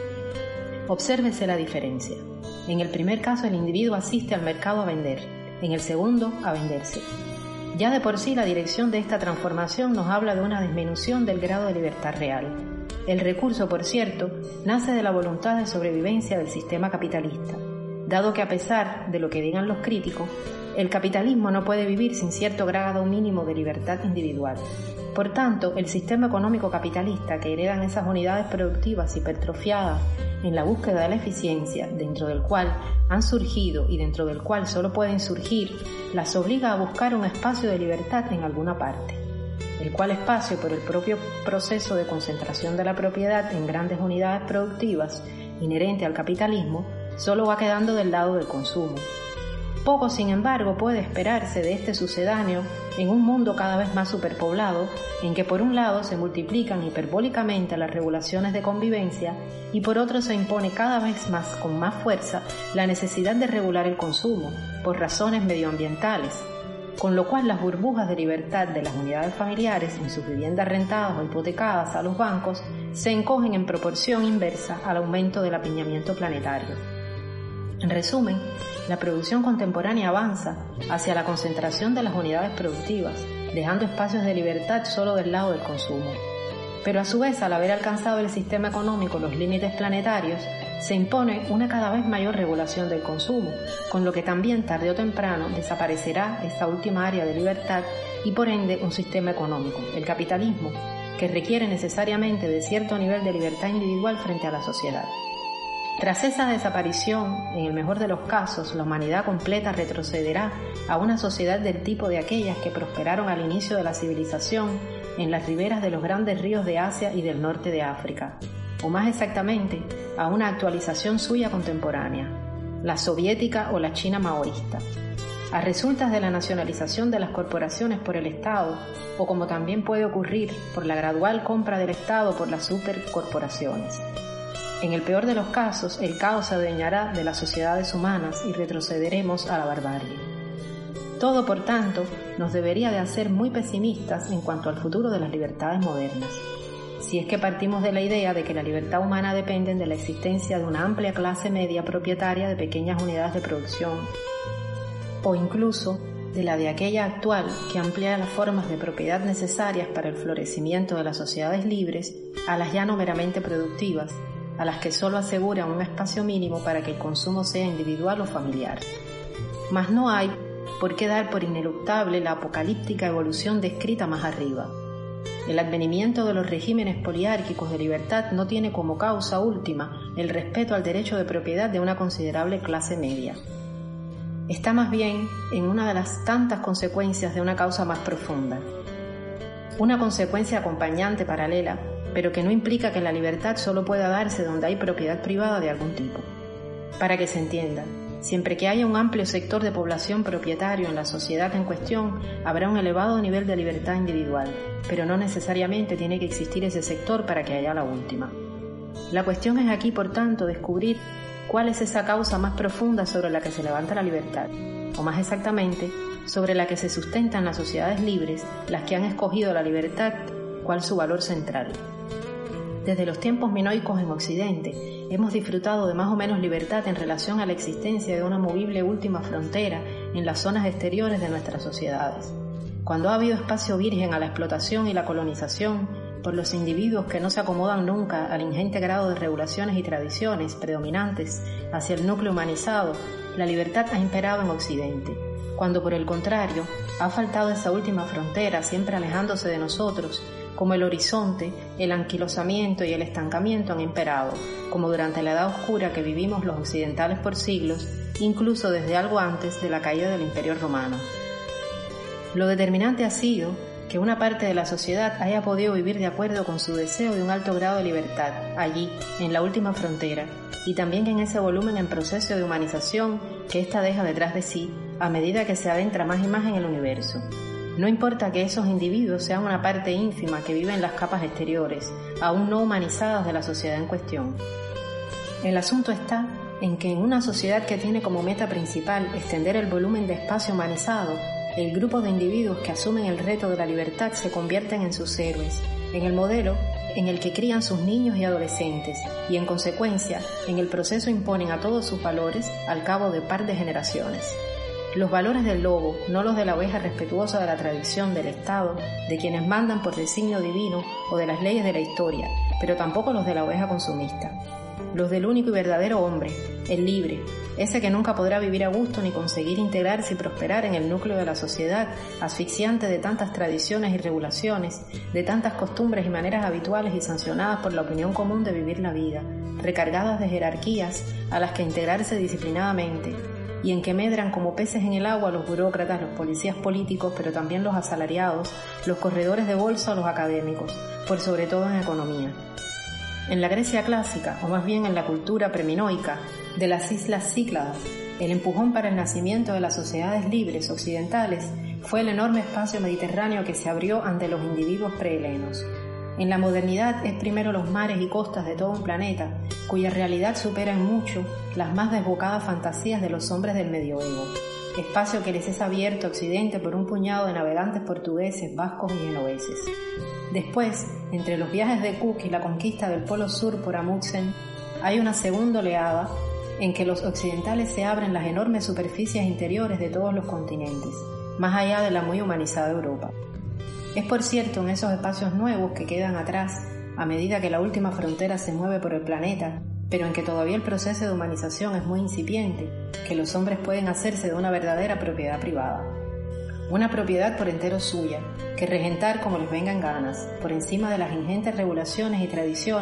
Obsérvese la diferencia. En el primer caso el individuo asiste al mercado a vender, en el segundo a venderse. Ya de por sí la dirección de esta transformación nos habla de una disminución del grado de libertad real. El recurso, por cierto, nace de la voluntad de sobrevivencia del sistema capitalista, dado que a pesar de lo que digan los críticos, el capitalismo no puede vivir sin cierto grado mínimo de libertad individual. Por tanto, el sistema económico capitalista que heredan esas unidades productivas hipertrofiadas en la búsqueda de la eficiencia, dentro del cual han surgido y dentro del cual solo pueden surgir, las obliga a buscar un espacio de libertad en alguna parte, el cual espacio, por el propio proceso de concentración de la propiedad en grandes unidades productivas inherente al capitalismo, solo va quedando del lado del consumo. Poco, sin embargo, puede esperarse de este sucedáneo en un mundo cada vez más superpoblado, en que por un lado se multiplican hiperbólicamente las regulaciones de convivencia y por otro se impone cada vez más con más fuerza la necesidad de regular el consumo, por razones medioambientales, con lo cual las burbujas de libertad de las unidades familiares en sus viviendas rentadas o hipotecadas a los bancos se encogen en proporción inversa al aumento del apiñamiento planetario. En resumen, la producción contemporánea avanza hacia la concentración de las unidades productivas, dejando espacios de libertad solo del lado del consumo. Pero a su vez, al haber alcanzado el sistema económico los límites planetarios, se impone una cada vez mayor regulación del consumo, con lo que también tarde o temprano desaparecerá esta última área de libertad y por ende un sistema económico, el capitalismo, que requiere necesariamente de cierto nivel de libertad individual frente a la sociedad. Tras esa desaparición, en el mejor de los casos, la humanidad completa retrocederá a una sociedad del tipo de aquellas que prosperaron al inicio de la civilización en las riberas de los grandes ríos de Asia y del norte de África, o más exactamente, a una actualización suya contemporánea, la soviética o la China maoísta, a resultas de la nacionalización de las corporaciones por el Estado, o como también puede ocurrir, por la gradual compra del Estado por las supercorporaciones. En el peor de los casos, el caos se adueñará de las sociedades humanas y retrocederemos a la barbarie. Todo, por tanto, nos debería de hacer muy pesimistas en cuanto al futuro de las libertades modernas, si es que partimos de la idea de que la libertad humana depende de la existencia de una amplia clase media propietaria de pequeñas unidades de producción, o incluso de la de aquella actual que amplía las formas de propiedad necesarias para el florecimiento de las sociedades libres a las ya no meramente productivas, a las que solo aseguran un espacio mínimo para que el consumo sea individual o familiar. Mas no hay por qué dar por ineluctable la apocalíptica evolución descrita más arriba. El advenimiento de los regímenes poliárquicos de libertad no tiene como causa última el respeto al derecho de propiedad de una considerable clase media. Está más bien en una de las tantas consecuencias de una causa más profunda. Una consecuencia acompañante paralela, pero que no implica que la libertad solo pueda darse donde hay propiedad privada de algún tipo. Para que se entienda, siempre que haya un amplio sector de población propietario en la sociedad en cuestión, habrá un elevado nivel de libertad individual, pero no necesariamente tiene que existir ese sector para que haya la última. La cuestión es aquí, por tanto, descubrir cuál es esa causa más profunda sobre la que se levanta la libertad, o más exactamente, sobre la que se sustentan las sociedades libres, las que han escogido la libertad, cuál su valor central. Desde los tiempos minoicos en Occidente, hemos disfrutado de más o menos libertad en relación a la existencia de una movible última frontera en las zonas exteriores de nuestras sociedades. Cuando ha habido espacio virgen a la explotación y la colonización por los individuos que no se acomodan nunca al ingente grado de regulaciones y tradiciones predominantes hacia el núcleo humanizado, la libertad ha imperado en Occidente. Cuando, por el contrario, ha faltado esa última frontera, siempre alejándose de nosotros, como el horizonte, el anquilosamiento y el estancamiento han imperado, como durante la Edad Oscura que vivimos los occidentales por siglos, incluso desde algo antes de la caída del Imperio Romano. Lo determinante ha sido que una parte de la sociedad haya podido vivir de acuerdo con su deseo de un alto grado de libertad, allí, en la última frontera, y también en ese volumen en proceso de humanización que ésta deja detrás de sí a medida que se adentra más y más en el universo. No importa que esos individuos sean una parte ínfima que vive en las capas exteriores, aún no humanizadas de la sociedad en cuestión. El asunto está en que en una sociedad que tiene como meta principal extender el volumen de espacio humanizado, el grupo de individuos que asumen el reto de la libertad se convierten en sus héroes, en el modelo en el que crían sus niños y adolescentes, y en consecuencia, en el proceso imponen a todos sus valores al cabo de par de generaciones. Los valores del lobo, no los de la oveja respetuosa de la tradición del Estado, de quienes mandan por designio divino o de las leyes de la historia, pero tampoco los de la oveja consumista. Los del único y verdadero hombre, el libre, ese que nunca podrá vivir a gusto ni conseguir integrarse y prosperar en el núcleo de la sociedad, asfixiante de tantas tradiciones y regulaciones, de tantas costumbres y maneras habituales y sancionadas por la opinión común de vivir la vida, recargadas de jerarquías a las que integrarse disciplinadamente, y en que medran como peces en el agua los burócratas, los policías políticos, pero también los asalariados, los corredores de bolsa o los académicos, por sobre todo en economía. En la Grecia clásica, o más bien en la cultura preminoica de las islas Cícladas, el empujón para el nacimiento de las sociedades libres occidentales fue el enorme espacio mediterráneo que se abrió ante los individuos prehelenos. En la modernidad es primero los mares y costas de todo un planeta, cuya realidad supera en mucho las más desbocadas fantasías de los hombres del medioevo, espacio que les es abierto a Occidente por un puñado de navegantes portugueses, vascos y genoveses. Después, entre los viajes de Cook y la conquista del Polo Sur por Amundsen, hay una segunda oleada en que los occidentales se abren las enormes superficies interiores de todos los continentes, más allá de la muy humanizada Europa. Es por cierto en esos espacios nuevos que quedan atrás a medida que la última frontera se mueve por el planeta, pero en que todavía el proceso de humanización es muy incipiente, que los hombres pueden hacerse de una verdadera propiedad privada. Una propiedad por entero suya, que regentar como les vengan ganas, por encima de las ingentes regulaciones y tradiciones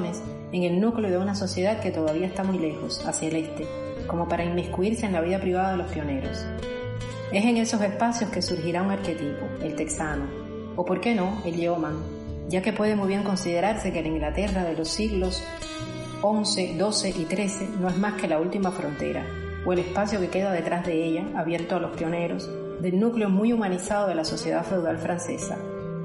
en el núcleo de una sociedad que todavía está muy lejos, hacia el este, como para inmiscuirse en la vida privada de los pioneros. Es en esos espacios que surgirá un arquetipo, el texano, o por qué no, el yeoman, ya que puede muy bien considerarse que la Inglaterra de los siglos once, doce y trece no es más que la última frontera, o el espacio que queda detrás de ella, abierto a los pioneros, del núcleo muy humanizado de la sociedad feudal francesa.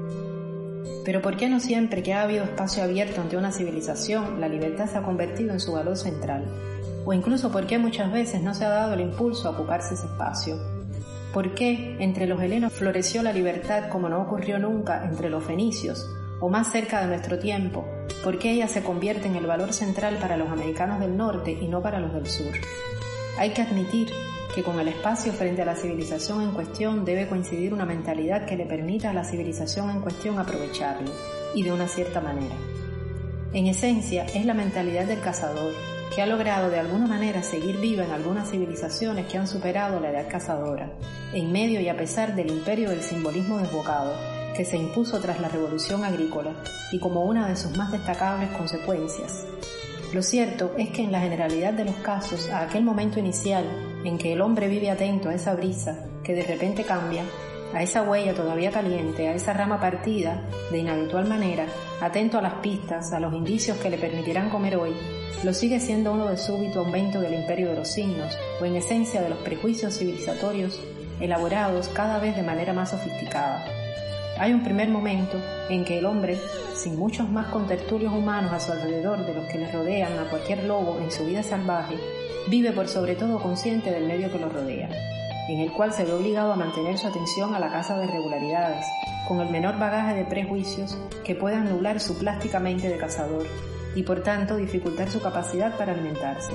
Pero ¿por qué no siempre que ha habido espacio abierto ante una civilización, la libertad se ha convertido en su valor central? O incluso ¿por qué muchas veces no se ha dado el impulso a ocuparse ese espacio? ¿Por qué entre los helenos floreció la libertad como no ocurrió nunca entre los fenicios, o más cerca de nuestro tiempo? ¿Por qué ella se convierte en el valor central para los americanos del norte y no para los del sur? Hay que admitir que con el espacio frente a la civilización en cuestión debe coincidir una mentalidad que le permita a la civilización en cuestión aprovecharlo, y de una cierta manera. En esencia, es la mentalidad del cazador, que ha logrado de alguna manera seguir viva en algunas civilizaciones que han superado la edad cazadora, en medio y a pesar del imperio del simbolismo desbocado, que se impuso tras la revolución agrícola y como una de sus más destacables consecuencias. Lo cierto es que en la generalidad de los casos, a aquel momento inicial en que el hombre vive atento a esa brisa que de repente cambia, a esa huella todavía caliente, a esa rama partida de inhabitual manera, atento a las pistas, a los indicios que le permitirán comer hoy, lo sigue siendo uno de súbito aumento del imperio de los signos, o en esencia de los prejuicios civilizatorios elaborados cada vez de manera más sofisticada. Hay un primer momento en que el hombre, sin muchos más contertulios humanos a su alrededor de los que le rodean a cualquier lobo en su vida salvaje, vive por sobre todo consciente del medio que lo rodea, en el cual se ve obligado a mantener su atención a la caza de regularidades, con el menor bagaje de prejuicios que puedan nublar su plástica mente de cazador y por tanto dificultar su capacidad para alimentarse.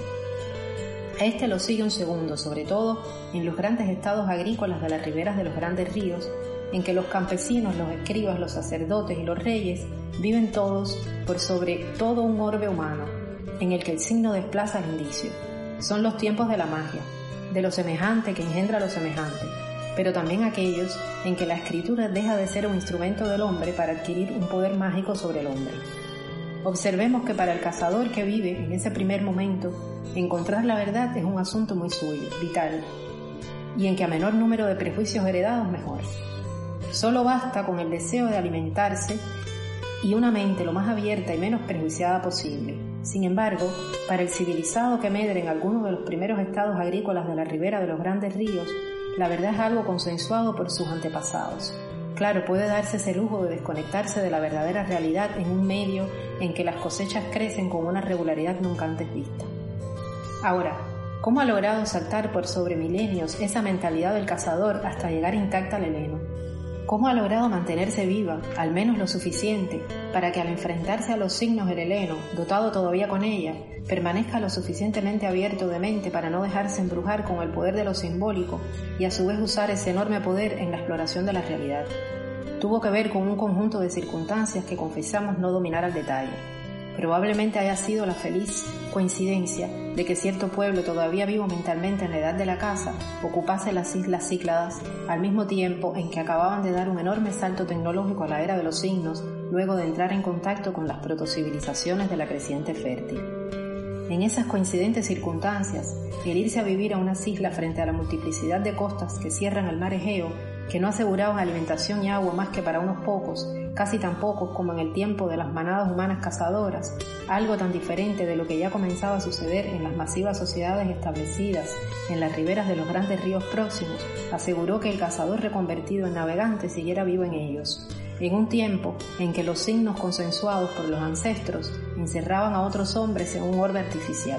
A este lo sigue un segundo, sobre todo en los grandes estados agrícolas de las riberas de los grandes ríos, en que los campesinos, los escribas, los sacerdotes y los reyes viven todos por sobre todo un orbe humano, en el que el signo desplaza el indicio. Son los tiempos de la magia, de lo semejante que engendra lo semejante, pero también aquellos en que la escritura deja de ser un instrumento del hombre para adquirir un poder mágico sobre el hombre. Observemos que para el cazador que vive en ese primer momento, encontrar la verdad es un asunto muy suyo, vital, y en que a menor número de prejuicios heredados mejor. Solo basta con el deseo de alimentarse y una mente lo más abierta y menos prejuiciada posible. Sin embargo, para el civilizado que medre en alguno de los primeros estados agrícolas de la ribera de los grandes ríos, la verdad es algo consensuado por sus antepasados. Claro, puede darse ese lujo de desconectarse de la verdadera realidad en un medio en que las cosechas crecen con una regularidad nunca antes vista. Ahora, ¿cómo ha logrado saltar por sobre milenios esa mentalidad del cazador hasta llegar intacta al heleno? ¿Cómo ha logrado mantenerse viva, al menos lo suficiente, para que al enfrentarse a los signos del heleno, dotado todavía con ella, permanezca lo suficientemente abierto de mente para no dejarse embrujar con el poder de lo simbólico y a su vez usar ese enorme poder en la exploración de la realidad? Tuvo que ver con un conjunto de circunstancias que confesamos no dominar al detalle. Probablemente haya sido la feliz coincidencia de que cierto pueblo todavía vivo mentalmente en la edad de la caza ocupase las islas Cícladas al mismo tiempo en que acababan de dar un enorme salto tecnológico a la era de los signos luego de entrar en contacto con las protocivilizaciones de la creciente fértil. En esas coincidentes circunstancias, el irse a vivir a unas islas frente a la multiplicidad de costas que cierran el mar Egeo, que no aseguraban alimentación y agua más que para unos pocos, casi tan pocos como en el tiempo de las manadas humanas cazadoras, algo tan diferente de lo que ya comenzaba a suceder en las masivas sociedades establecidas en las riberas de los grandes ríos próximos, aseguró que el cazador reconvertido en navegante siguiera vivo en ellos, en un tiempo en que los signos consensuados por los ancestros encerraban a otros hombres en un orbe artificial.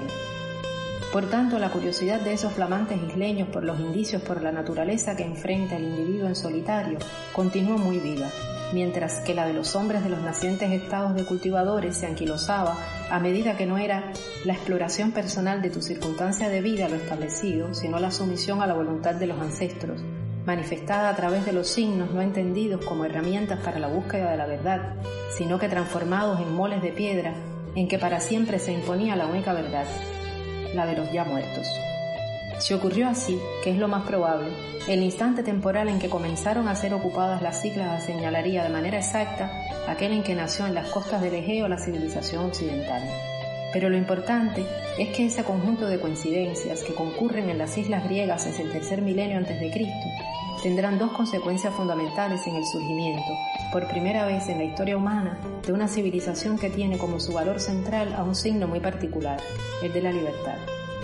Por tanto, la curiosidad de esos flamantes isleños por los indicios por la naturaleza que enfrenta el individuo en solitario continuó muy viva, mientras que la de los hombres de los nacientes estados de cultivadores se anquilosaba a medida que no era la exploración personal de tu circunstancia de vida lo establecido, sino la sumisión a la voluntad de los ancestros, manifestada a través de los signos no entendidos como herramientas para la búsqueda de la verdad, sino que transformados en moles de piedra en que para siempre se imponía la única verdad, la de los ya muertos. Si ocurrió así, que es lo más probable, el instante temporal en que comenzaron a ser ocupadas las Cícladas señalaría de manera exacta aquel en que nació en las costas del Egeo la civilización occidental. Pero lo importante es que ese conjunto de coincidencias que concurren en las islas griegas desde el tercer milenio antes de Cristo tendrán dos consecuencias fundamentales en el surgimiento, por primera vez en la historia humana, de una civilización que tiene como su valor central a un signo muy particular, el de la libertad.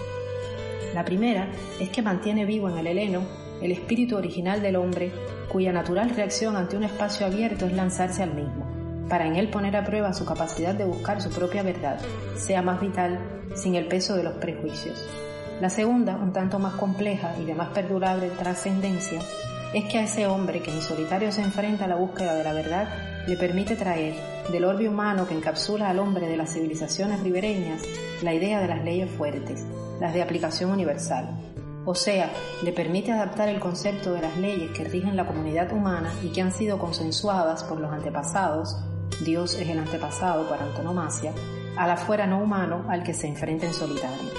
La primera es que mantiene vivo en el heleno el espíritu original del hombre, cuya natural reacción ante un espacio abierto es lanzarse al mismo, para en él poner a prueba su capacidad de buscar su propia verdad, sea más vital, sin el peso de los prejuicios. La segunda, un tanto más compleja y de más perdurable trascendencia, es que a ese hombre que en solitario se enfrenta a la búsqueda de la verdad, le permite traer, del orbe humano que encapsula al hombre de las civilizaciones ribereñas, la idea de las leyes fuertes, las de aplicación universal. O sea, le permite adaptar el concepto de las leyes que rigen la comunidad humana y que han sido consensuadas por los antepasados, Dios es el antepasado por antonomasia, al afuera no humano al que se enfrenta en solitario.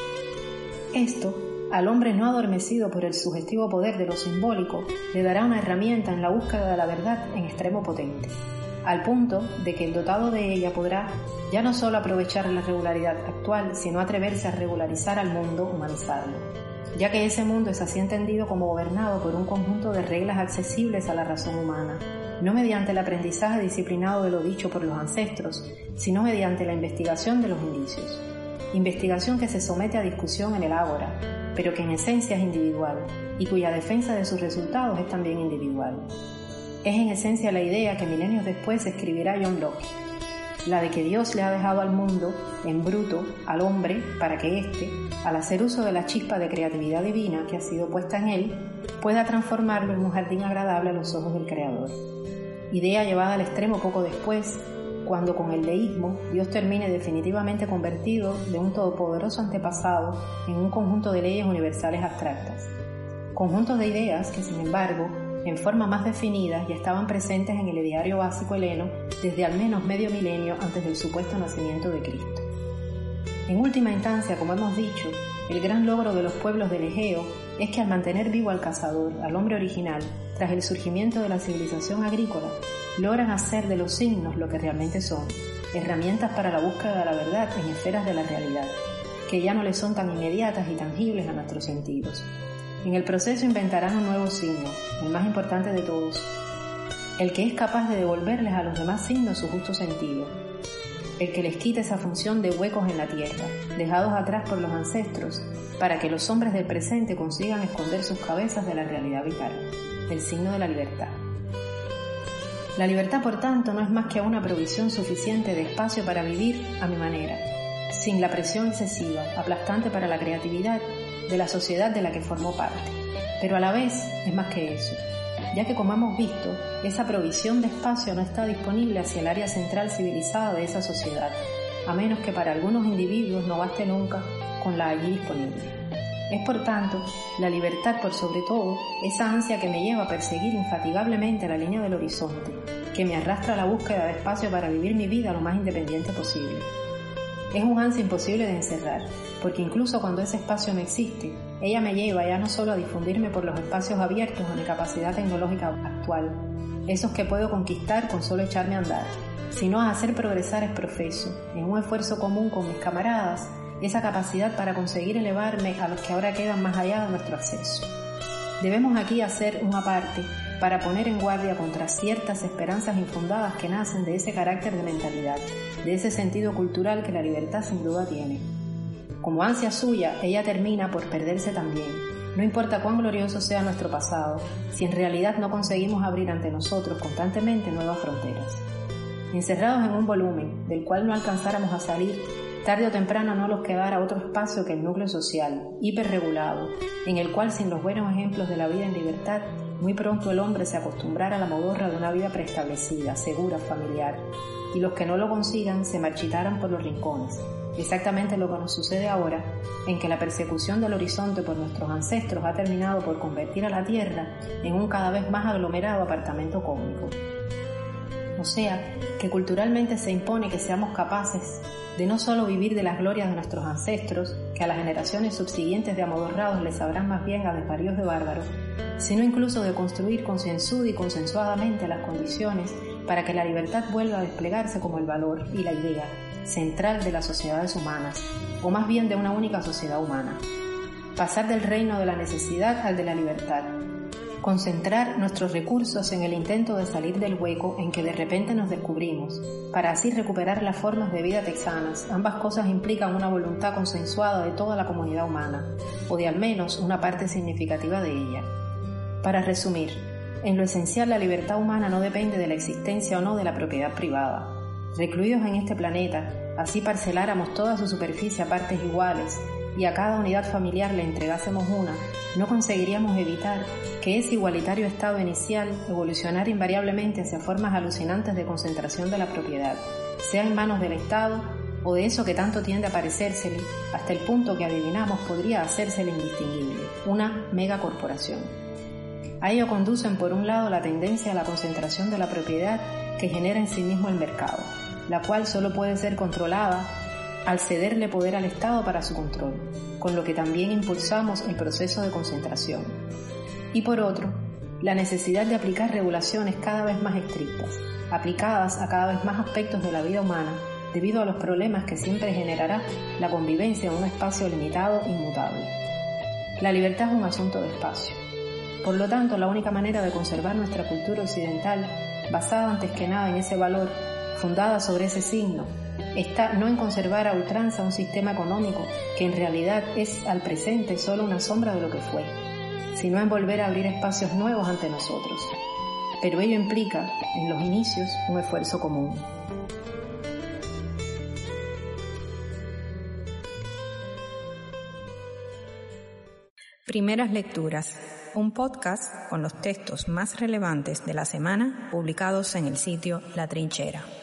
Esto, al hombre no adormecido por el sugestivo poder de lo simbólico, le dará una herramienta en la búsqueda de la verdad en extremo potente, al punto de que el dotado de ella podrá ya no solo aprovechar la regularidad actual, sino atreverse a regularizar al mundo, humanizarlo, ya que ese mundo es así entendido como gobernado por un conjunto de reglas accesibles a la razón humana, no mediante el aprendizaje disciplinado de lo dicho por los ancestros, sino mediante la investigación de los indicios. Investigación que se somete a discusión en el ágora, pero que en esencia es individual, y cuya defensa de sus resultados es también individual. Es en esencia la idea que milenios después escribirá John Locke, la de que Dios le ha dejado al mundo, en bruto, al hombre, para que éste, al hacer uso de la chispa de creatividad divina que ha sido puesta en él, pueda transformarlo en un jardín agradable a los ojos del Creador. Idea llevada al extremo poco después, cuando con el deísmo Dios termine definitivamente convertido de un todopoderoso antepasado en un conjunto de leyes universales abstractas. Conjuntos de ideas que, sin embargo, en forma más definida ya estaban presentes en el ideario básico heleno desde al menos medio milenio antes del supuesto nacimiento de Cristo. En última instancia, como hemos dicho, el gran logro de los pueblos del Egeo es que al mantener vivo al cazador, al hombre original, tras el surgimiento de la civilización agrícola, logran hacer de los signos lo que realmente son, herramientas para la búsqueda de la verdad en esferas de la realidad, que ya no les son tan inmediatas y tangibles a nuestros sentidos. En el proceso inventarán un nuevo signo, el más importante de todos, el que es capaz de devolverles a los demás signos su justo sentido, el que les quita esa función de huecos en la tierra, dejados atrás por los ancestros, para que los hombres del presente consigan esconder sus cabezas de la realidad vital, el signo de la libertad. La libertad, por tanto, no es más que una provisión suficiente de espacio para vivir a mi manera, sin la presión excesiva, aplastante para la creatividad, de la sociedad de la que formó parte. Pero a la vez es más que eso, ya que, como hemos visto, esa provisión de espacio no está disponible hacia el área central civilizada de esa sociedad, a menos que para algunos individuos no baste nunca con la allí disponible. Es, por tanto, la libertad por sobre todo, esa ansia que me lleva a perseguir infatigablemente la línea del horizonte, que me arrastra a la búsqueda de espacio para vivir mi vida lo más independiente posible. Es un ansia imposible de encerrar, porque incluso cuando ese espacio no existe, ella me lleva ya no solo a difundirme por los espacios abiertos a mi capacidad tecnológica actual, esos que puedo conquistar con solo echarme a andar, sino a hacer progresar es profeso, en un esfuerzo común con mis camaradas, esa capacidad para conseguir elevarme a los que ahora quedan más allá de nuestro acceso. Debemos aquí hacer una parte para poner en guardia contra ciertas esperanzas infundadas que nacen de ese carácter de mentalidad, de ese sentido cultural que la libertad sin duda tiene. Como ansia suya, ella termina por perderse también. No importa cuán glorioso sea nuestro pasado, si en realidad no conseguimos abrir ante nosotros constantemente nuevas fronteras. Encerrados en un volumen del cual no alcanzáramos a salir, tarde o temprano no nos quedara otro espacio que el núcleo social, hiperregulado, en el cual sin los buenos ejemplos de la vida en libertad, muy pronto el hombre se acostumbrará a la modorra de una vida preestablecida, segura, familiar, y los que no lo consigan se marchitarán por los rincones. Exactamente lo que nos sucede ahora, en que la persecución del horizonte por nuestros ancestros ha terminado por convertir a la tierra en un cada vez más aglomerado apartamento cósmico. O sea, que culturalmente se impone que seamos capaces de no solo vivir de las glorias de nuestros ancestros, que a las generaciones subsiguientes de amodorrados les sabrán más bien a desvaríos de bárbaros, sino incluso de construir concienzuda y consensuadamente las condiciones para que la libertad vuelva a desplegarse como el valor y la idea, central de las sociedades humanas, o más bien de una única sociedad humana. Pasar del reino de la necesidad al de la libertad. Concentrar nuestros recursos en el intento de salir del hueco en que de repente nos descubrimos, para así recuperar las formas de vida texanas. Ambas cosas implican una voluntad consensuada de toda la comunidad humana, o de al menos una parte significativa de ella. Para resumir, en lo esencial la libertad humana no depende de la existencia o no de la propiedad privada. Recluidos en este planeta, así parceláramos toda su superficie a partes iguales, y a cada unidad familiar le entregásemos una, no conseguiríamos evitar que ese igualitario estado inicial evolucionara invariablemente hacia formas alucinantes de concentración de la propiedad, sea en manos del Estado o de eso que tanto tiende a parecérsele, hasta el punto que adivinamos podría hacérsele indistinguible, una megacorporación. A ello conducen por un lado la tendencia a la concentración de la propiedad que genera en sí mismo el mercado, la cual solo puede ser controlada al cederle poder al Estado para su control, con lo que también impulsamos el proceso de concentración. Y por otro, la necesidad de aplicar regulaciones cada vez más estrictas, aplicadas a cada vez más aspectos de la vida humana, debido a los problemas que siempre generará la convivencia en un espacio limitado e inmutable. La libertad es un asunto de espacio. Por lo tanto, la única manera de conservar nuestra cultura occidental, basada antes que nada en ese valor, fundada sobre ese signo, está no en conservar a ultranza un sistema económico que en realidad es al presente solo una sombra de lo que fue, sino en volver a abrir espacios nuevos ante nosotros. Pero ello implica, en los inicios, un esfuerzo común. Primeras lecturas, un podcast con los textos más relevantes de la semana publicados en el sitio La Trinchera.